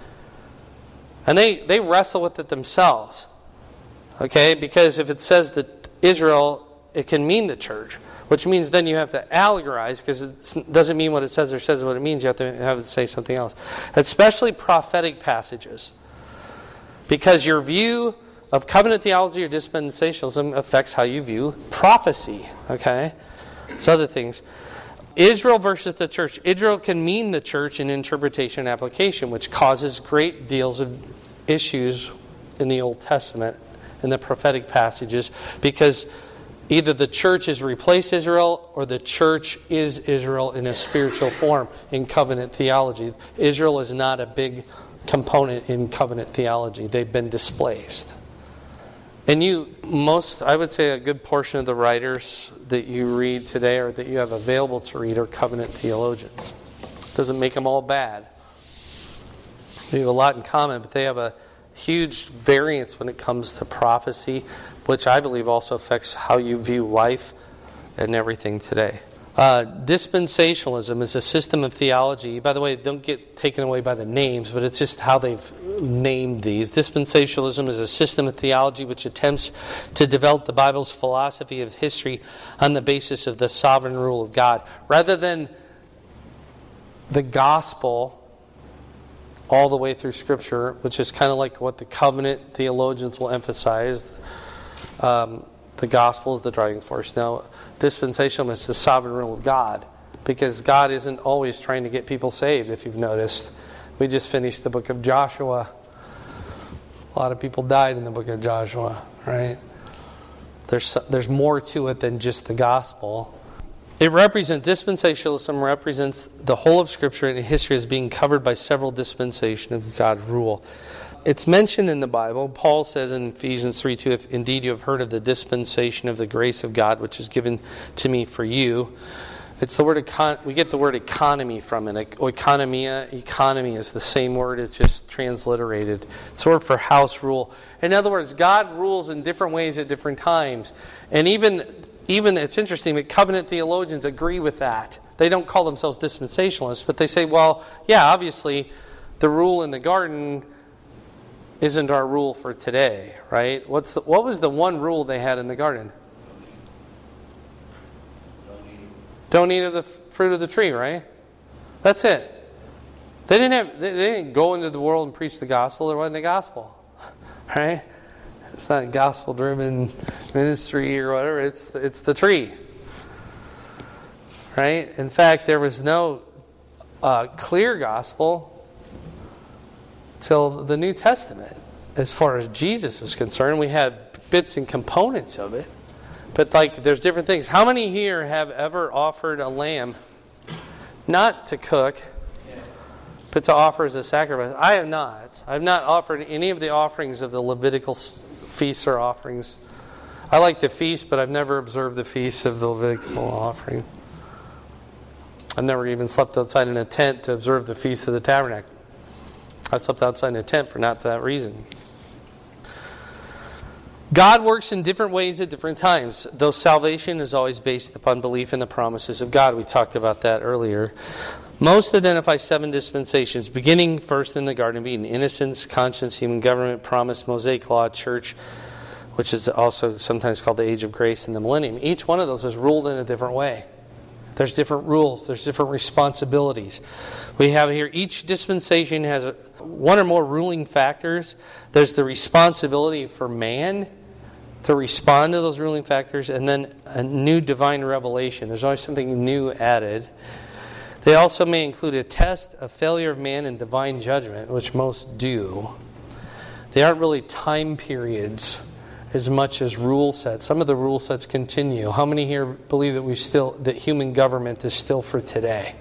And they wrestle with it themselves. Okay, because if it says that Israel, it can mean the church, which means then you have to allegorize, because it doesn't mean what it says or says what it means. You have to have it say something else. Especially prophetic passages. Because your view of covenant theology or dispensationalism affects how you view prophecy. Okay? So other things. Israel versus the church. Israel can mean the church in interpretation and application, which causes great deals of issues in the Old Testament, in the prophetic passages, because either the church has replaced Israel or the church is Israel in a spiritual form in covenant theology. Israel is not a big component in covenant theology. They've been displaced. And I would say a good portion of the writers that you read today or that you have available to read are covenant theologians. Doesn't make them all bad. They have a lot in common, but they have a huge variance when it comes to prophecy, which I believe also affects how you view life and everything today. Dispensationalism is a system of theology. By the way, don't get taken away by the names, but it's just how they've named these. Dispensationalism is a system of theology which attempts to develop the Bible's philosophy of history on the basis of the sovereign rule of God. Rather than the gospel all the way through Scripture, which is kind of like what the covenant theologians will emphasize. The gospel is the driving force. Now, dispensationalism is the sovereign rule of God, because God isn't always trying to get people saved, if you've noticed. We just finished the book of Joshua. A lot of people died in the book of Joshua, right? There's more to it than just the gospel. Dispensationalism represents the whole of Scripture and history as being covered by several dispensations of God's rule. It's mentioned in the Bible. Paul says in Ephesians 3:2, "If indeed you have heard of the dispensation of the grace of God, which is given to me for you." It's the word we get the word economy from it. Oikonomia, economy is the same word. It's just transliterated. It's the word for house rule. In other words, God rules in different ways at different times. And even it's interesting, but covenant theologians agree with that. They don't call themselves dispensationalists, but they say, well, yeah, obviously the rule in the garden isn't our rule for today, right? What was the one rule they had in the garden? Don't eat of the fruit of the tree, right? That's it. They didn't go into the world and preach the gospel. There wasn't a gospel, right? It's not a gospel-driven ministry or whatever. It's the tree, right? In fact, there was no clear gospel till the New Testament. As far as Jesus was concerned, we had bits and components of it. But there's different things. How many here have ever offered a lamb, not to cook, but to offer as a sacrifice? I have not. I've not offered any of the offerings of the Levitical feasts or offerings. I like the feast, but I've never observed the feast of the Levitical offering. I've never even slept outside in a tent to observe the Feast of the Tabernacle. I slept outside in a tent for not that reason. God works in different ways at different times, though salvation is always based upon belief in the promises of God. We talked about that earlier. Most identify 7 dispensations, beginning first in the Garden of Eden: innocence, conscience, human government, promise, Mosaic law, church, which is also sometimes called the age of grace, and the millennium. Each one of those is ruled in a different way. There's different rules. There's different responsibilities. We have here, each dispensation has one or more ruling factors. There's the responsibility for man to respond to those ruling factors, and then a new divine revelation. There's always something new added. They also may include a test, a failure of man, and divine judgment, which most do. They aren't really time periods as much as rule sets. Some of the rule sets continue. How many here believe that human government is still for today?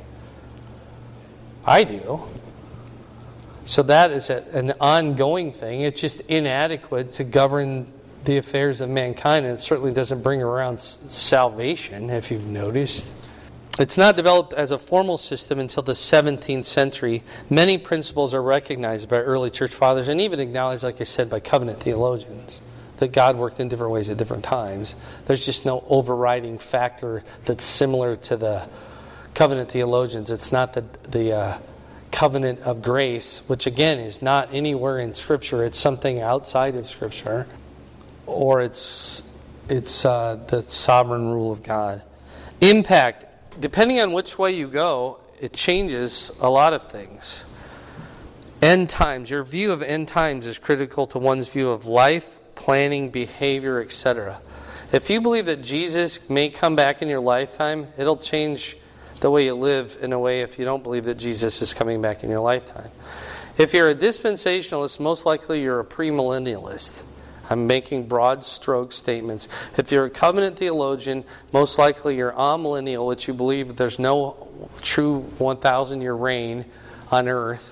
I do. So that is an ongoing thing. It's just inadequate to govern the affairs of mankind, and it certainly doesn't bring around salvation, if you've noticed. It's not developed as a formal system until the 17th century. Many principles are recognized by early church fathers and even acknowledged, like I said, by covenant theologians, that God worked in different ways at different times. There's just no overriding factor that's similar to the covenant theologians. It's not the covenant of grace, which again is not anywhere in Scripture. It's something outside of Scripture. Or it's the sovereign rule of God. Impact. Depending on which way you go, it changes a lot of things. End times. Your view of end times is critical to one's view of life, planning, behavior, etc. If you believe that Jesus may come back in your lifetime, it'll change the way you live in a way if you don't believe that Jesus is coming back in your lifetime. If you're a dispensationalist, most likely you're a premillennialist. I'm making broad stroke statements. If you're a covenant theologian, most likely you're amillennial, which you believe there's no true 1,000-year reign on earth.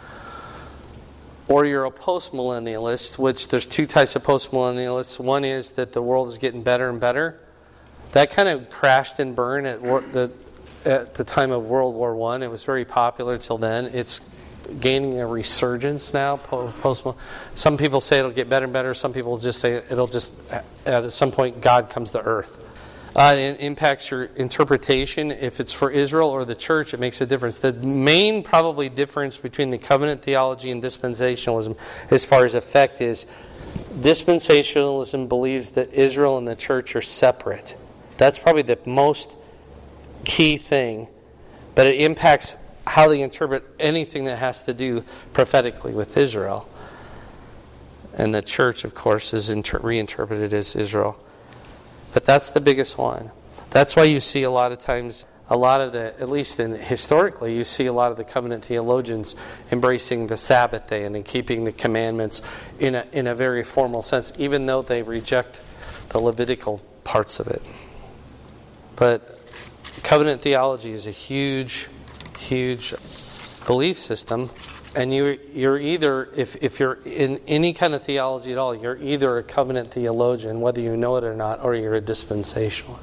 Or you're a postmillennialist, which there's 2 types of postmillennialists. One is that the world is getting better and better. That kind of crashed and burned at the time of World War I. It was very popular till then. It's gaining a resurgence now. Some people say it'll get better and better. Some people just say it'll just, at some point, God comes to earth. It impacts your interpretation. If it's for Israel or the church, it makes a difference. The main probably difference between the covenant theology and dispensationalism as far as effect is dispensationalism believes that Israel and the church are separate. That's probably the most key thing. But it impacts how they interpret anything that has to do prophetically with Israel. And the church, of course, is reinterpreted as Israel. But that's the biggest one. That's why you see a lot of times, at least historically, you see a lot of the covenant theologians embracing the Sabbath day and in keeping the commandments in a very formal sense, even though they reject the Levitical parts of it. But covenant theology is a huge belief system, and you're either, if you're in any kind of theology at all, you're either a covenant theologian, whether you know it or not, or you're a dispensationalist.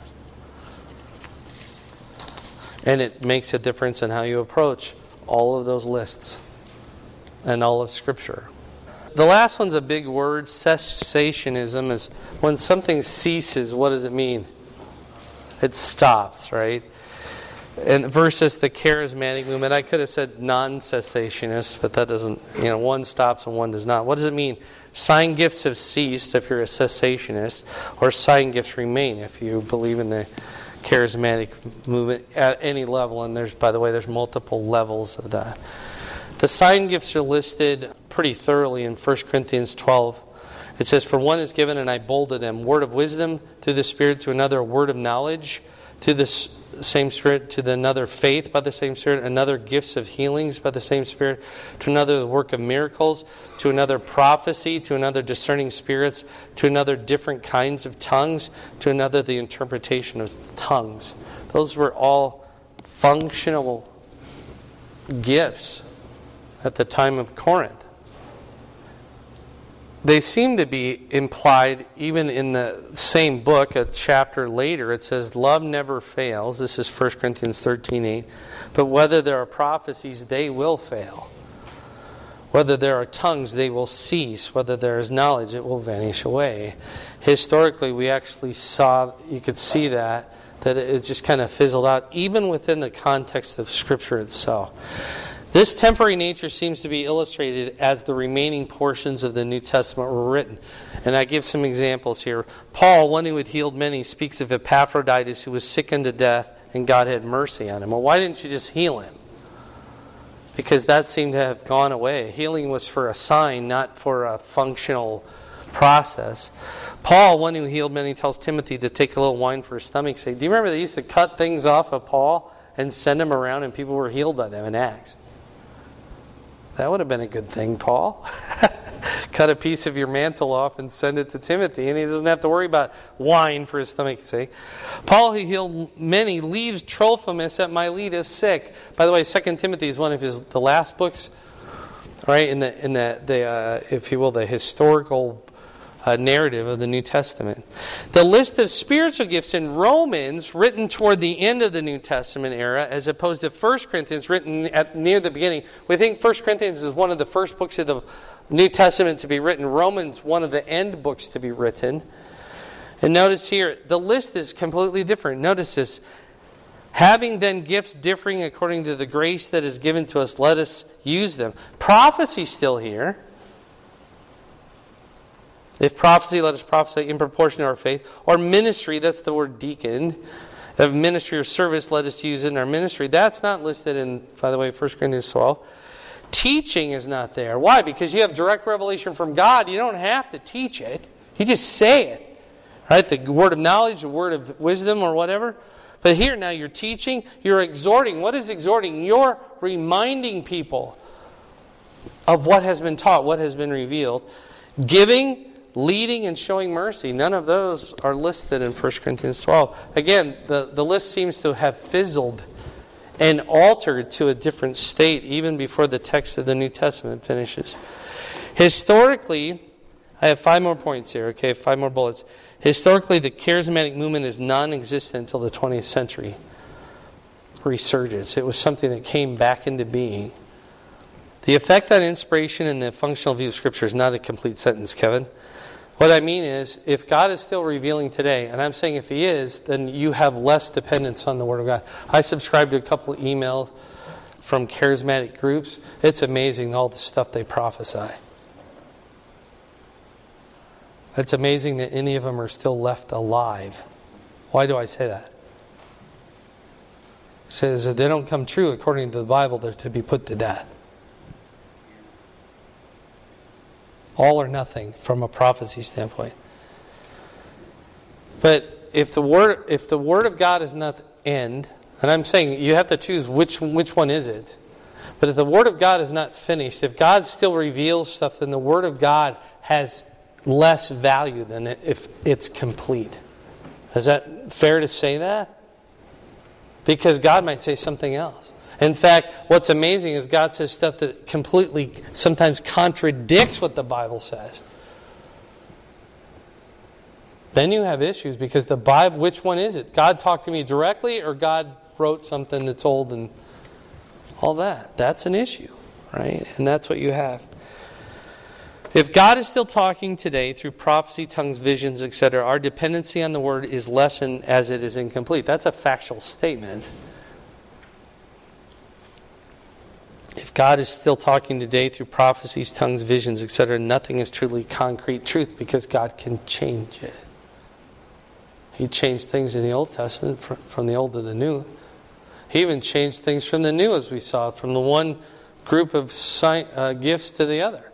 And it makes a difference in how you approach all of those lists and all of Scripture. The last one's a big word. Cessationism is when something ceases. What does it mean? It stops, right? And versus the charismatic movement, I could have said non-cessationist, but that doesn't, one stops and one does not. What does it mean? Sign gifts have ceased if you're a cessationist, or sign gifts remain if you believe in the charismatic movement at any level. And there's multiple levels of that. The sign gifts are listed pretty thoroughly in 1 Corinthians 12. It says, "For one is given," and I bolded him, "word of wisdom through the Spirit, to another a word of knowledge through the same Spirit, to another faith by the same Spirit, another gifts of healings by the same Spirit, to another the work of miracles, to another prophecy, to another discerning spirits, to another different kinds of tongues, to another the interpretation of tongues." Those were all functional gifts at the time of Corinth. They seem to be implied even in the same book, a chapter later. It says, "Love never fails." This is 1 Corinthians 13:8. "But whether there are prophecies, they will fail. Whether there are tongues, they will cease. Whether there is knowledge, it will vanish away. Historically, we actually saw, you could see that it just kind of fizzled out, even within the context of Scripture itself. This temporary nature seems to be illustrated as the remaining portions of the New Testament were written. And I give some examples here. Paul, one who had healed many, speaks of Epaphroditus, who was sick unto death, and God had mercy on him. Well, why didn't you just heal him? Because that seemed to have gone away. Healing was for a sign, not for a functional process. Paul, one who healed many, tells Timothy to take a little wine for his stomach's sake. Do you remember they used to cut things off of Paul and send them around, and people were healed by them in Acts? That would have been a good thing, Paul. Cut a piece of your mantle off and send it to Timothy, and he doesn't have to worry about wine for his stomach's sake. Paul, who healed many, leaves Trophimus at Miletus sick. By the way, 2 Timothy is one of the last books, right? In the if you will, the historical narrative of the New Testament. The list of spiritual gifts in Romans, written toward the end of the New Testament era, as opposed to 1 Corinthians, written near the beginning. We think 1 Corinthians is one of the first books of the New Testament to be written. Romans, one of the end books to be written. And notice here, the list is completely different. Notice this. Having then gifts differing according to the grace that is given to us, let us use them. Prophecy's still here. If prophecy, let us prophesy in proportion to our faith. Or ministry, that's the word deacon. If ministry or service, let us use it in our ministry. That's not listed in, by the way, 1 Corinthians 12. Teaching is not there. Why? Because you have direct revelation from God. You don't have to teach it. You just say it. Right? The word of knowledge, the word of wisdom, or whatever. But here now you're teaching, you're exhorting. What is exhorting? You're reminding people of what has been taught, what has been revealed. Giving, leading, and showing mercy. None of those are listed in 1 Corinthians 12. Again, the list seems to have fizzled and altered to a different state even before the text of the New Testament finishes. Historically, I have 5 more points here, okay, 5 more bullets. Historically, the charismatic movement is non-existent until the 20th century resurgence. It was something that came back into being. The effect on inspiration and the functional view of Scripture is not a complete sentence, Kevin. What I mean is, if God is still revealing today, and I'm saying if He is, then you have less dependence on the Word of God. I subscribe to a couple of emails from charismatic groups. It's amazing all the stuff they prophesy. It's amazing that any of them are still left alive. Why do I say that? It says if they don't come true according to the Bible, they're to be put to death. All or nothing from a prophecy standpoint. But if the word of God is not the end, and I'm saying you have to choose which one is it. But if the Word of God is not finished, if God still reveals stuff, then the Word of God has less value than if it's complete. Is that fair to say that? Because God might say something else. In fact, what's amazing is God says stuff that completely sometimes contradicts what the Bible says. Then you have issues because the Bible, which one is it? God talked to me directly or God wrote something that's old and all that? That's an issue, right? And that's what you have. If God is still talking today through prophecy, tongues, visions, etc., our dependency on the Word is lessened as it is incomplete. That's a factual statement. If God is still talking today through prophecies, tongues, visions, etc., nothing is truly concrete truth because God can change it. He changed things in the Old Testament from the Old to the New. He even changed things from the New, as we saw, from the one group of gifts to the other.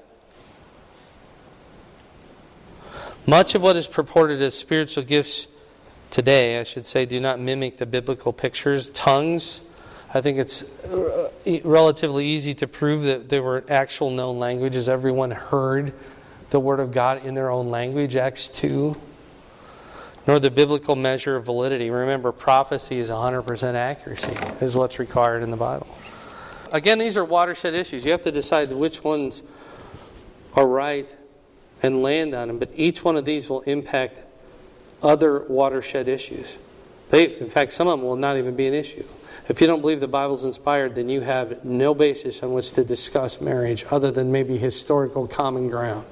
Much of what is purported as spiritual gifts today, I should say, do not mimic the biblical pictures. Tongues, I think it's relatively easy to prove that there were actual known languages. Everyone heard the Word of God in their own language, Acts 2. Nor the biblical measure of validity. Remember, prophecy is 100% accuracy, is what's required in the Bible. Again, these are watershed issues. You have to decide which ones are right and land on them. But each one of these will impact other watershed issues. In fact, some of them will not even be an issue. If you don't believe the Bible's inspired, then you have no basis on which to discuss marriage other than maybe historical common ground.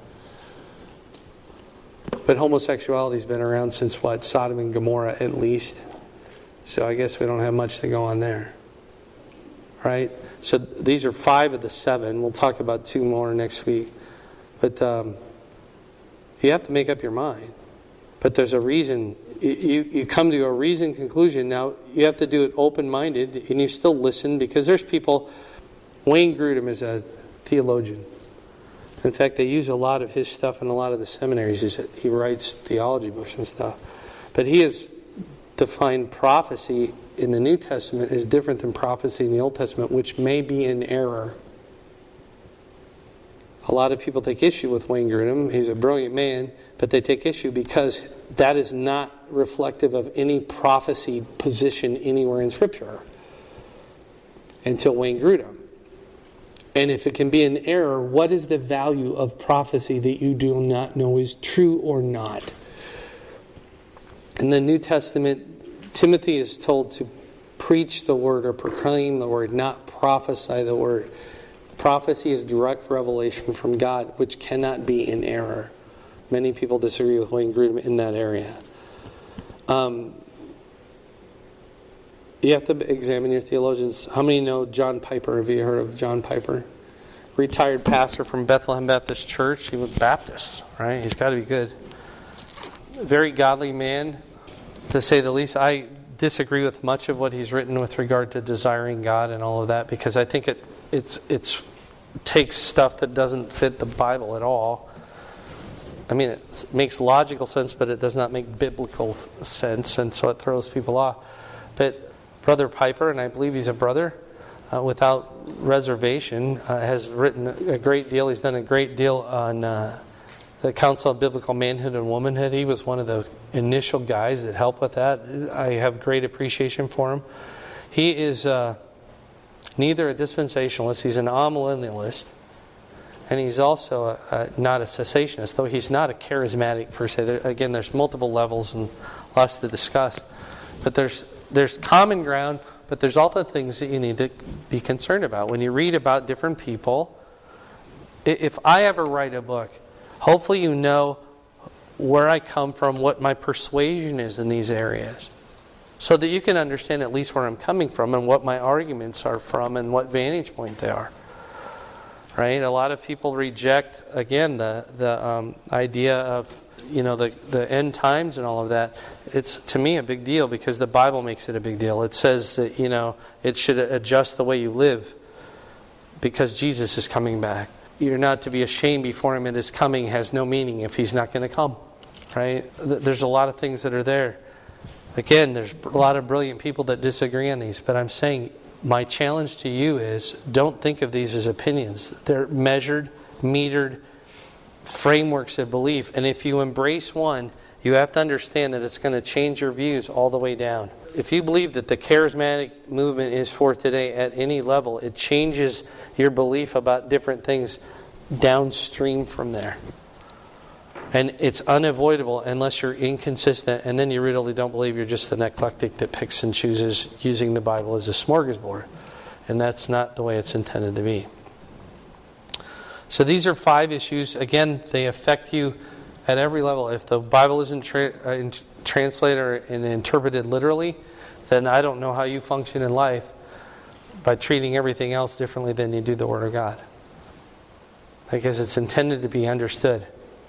But homosexuality's been around since what? Sodom and Gomorrah at least. So I guess we don't have much to go on there. Right? So these are 5 of the 7. We'll talk about 2 more next week. But you have to make up your mind. But there's a reason. You come to a reasoned conclusion. Now, you have to do it open-minded, and you still listen, because there's people... Wayne Grudem is a theologian. In fact, they use a lot of his stuff in a lot of the seminaries. He writes theology books and stuff. But he has defined prophecy in the New Testament as different than prophecy in the Old Testament, which may be in error. A lot of people take issue with Wayne Grudem. He's a brilliant man, but they take issue because that is not reflective of any prophecy position anywhere in Scripture until Wayne Grudem. And if it can be an error, what is the value of prophecy that you do not know is true or not? In the New Testament, Timothy is told to preach the word or proclaim the word, not prophesy the word. Prophecy is direct revelation from God, which cannot be in error. Many people disagree with Wayne Grudem in that area. You have to examine your theologians. How many know John Piper? Have you heard of John Piper? Retired pastor from Bethlehem Baptist Church. He was Baptist, right? He's got to be good. Very godly man, to say the least. I disagree with much of what he's written with regard to desiring God and all of that, because I think it takes stuff that doesn't fit the Bible at all. I mean, it makes logical sense, but it does not make biblical sense, and so it throws people off. But Brother Piper, and I believe he's a brother, without reservation, has written a great deal. He's done a great deal on the Council of Biblical Manhood and Womanhood. He was one of the initial guys that helped with that. I have great appreciation for him. He is neither a dispensationalist, he's an amillennialist, and he's also not a cessationist, though he's not a charismatic per se. There's multiple levels and lots to discuss. But there's common ground, but there's also things that you need to be concerned about. When you read about different people, if I ever write a book, hopefully you know where I come from, what my persuasion is in these areas, so that you can understand at least where I'm coming from and what my arguments are from and what vantage point they are. Right? A lot of people reject, again, the idea of the end times and all of that. It's, to me, a big deal because the Bible makes it a big deal. It says that, it should adjust the way you live because Jesus is coming back. You're not to be ashamed before Him, and His coming has no meaning if He's not going to come. Right? There's a lot of things that are there. Again, there's a lot of brilliant people that disagree on these, but I'm saying my challenge to you is don't think of these as opinions. They're measured, metered frameworks of belief, and if you embrace one, you have to understand that it's going to change your views all the way down. If you believe that the charismatic movement is for today at any level, it changes your belief about different things downstream from there. And it's unavoidable unless you're inconsistent, and then you really don't believe, you're just an eclectic that picks and chooses using the Bible as a smorgasbord. And that's not the way it's intended to be. So these are 5 issues. Again, they affect you at every level. If the Bible isn't translated and interpreted literally, then I don't know how you function in life by treating everything else differently than you do the Word of God. Because it's intended to be understood.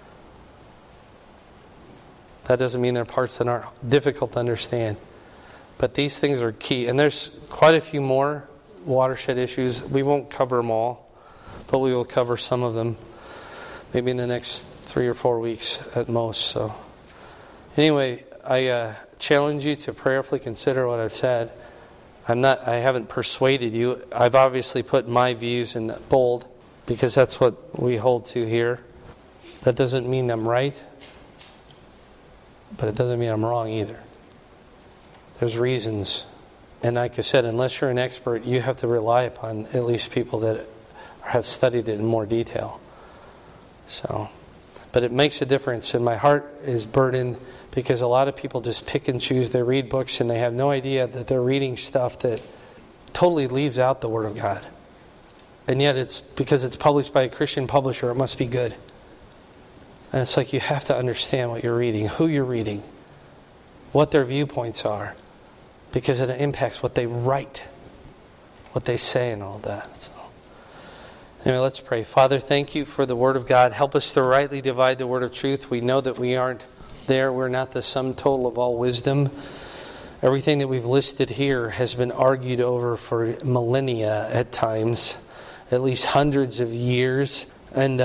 That doesn't mean there are parts that aren't difficult to understand. But these things are key. And there's quite a few more watershed issues. We won't cover them all, but we will cover some of them maybe in the next 3 or 4 weeks at most. So anyway, I challenge you to prayerfully consider what I've said. I haven't persuaded you. I've obviously put my views in bold because that's what we hold to here. That doesn't mean I'm right, but it doesn't mean I'm wrong either. There's reasons. And like I said, unless you're an expert, you have to rely upon at least people that have studied it in more detail. But it makes a difference, and my heart is burdened Because a lot of people just pick and choose. They read books and they have no idea that they're reading stuff that totally leaves out the Word of God. And yet it's because it's published by a Christian publisher, it must be good. And it's like you have to understand what you're reading, who you're reading, what their viewpoints are, because it impacts what they write, what they say and all that. So, anyway, let's pray. Father, thank you for the Word of God. Help us to rightly divide the word of truth. We know that we aren't there. We're not the sum total of all wisdom. Everything that we've listed here has been argued over for millennia at times, at least hundreds of years. And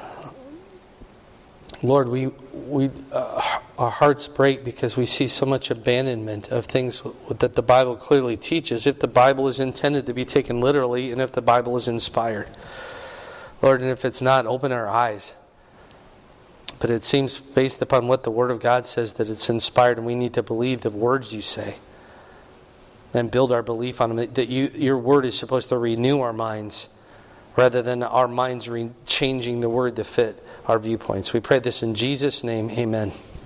Lord, our hearts break because we see so much abandonment of things that the Bible clearly teaches, if the Bible is intended to be taken literally and if the Bible is inspired. Lord, and if it's not, open our eyes. But it seems, based upon what the Word of God says, that it's inspired, and we need to believe the words you say and build our belief on them. That your Word is supposed to renew our minds rather than our minds changing the Word to fit our viewpoints. We pray this in Jesus' name. Amen.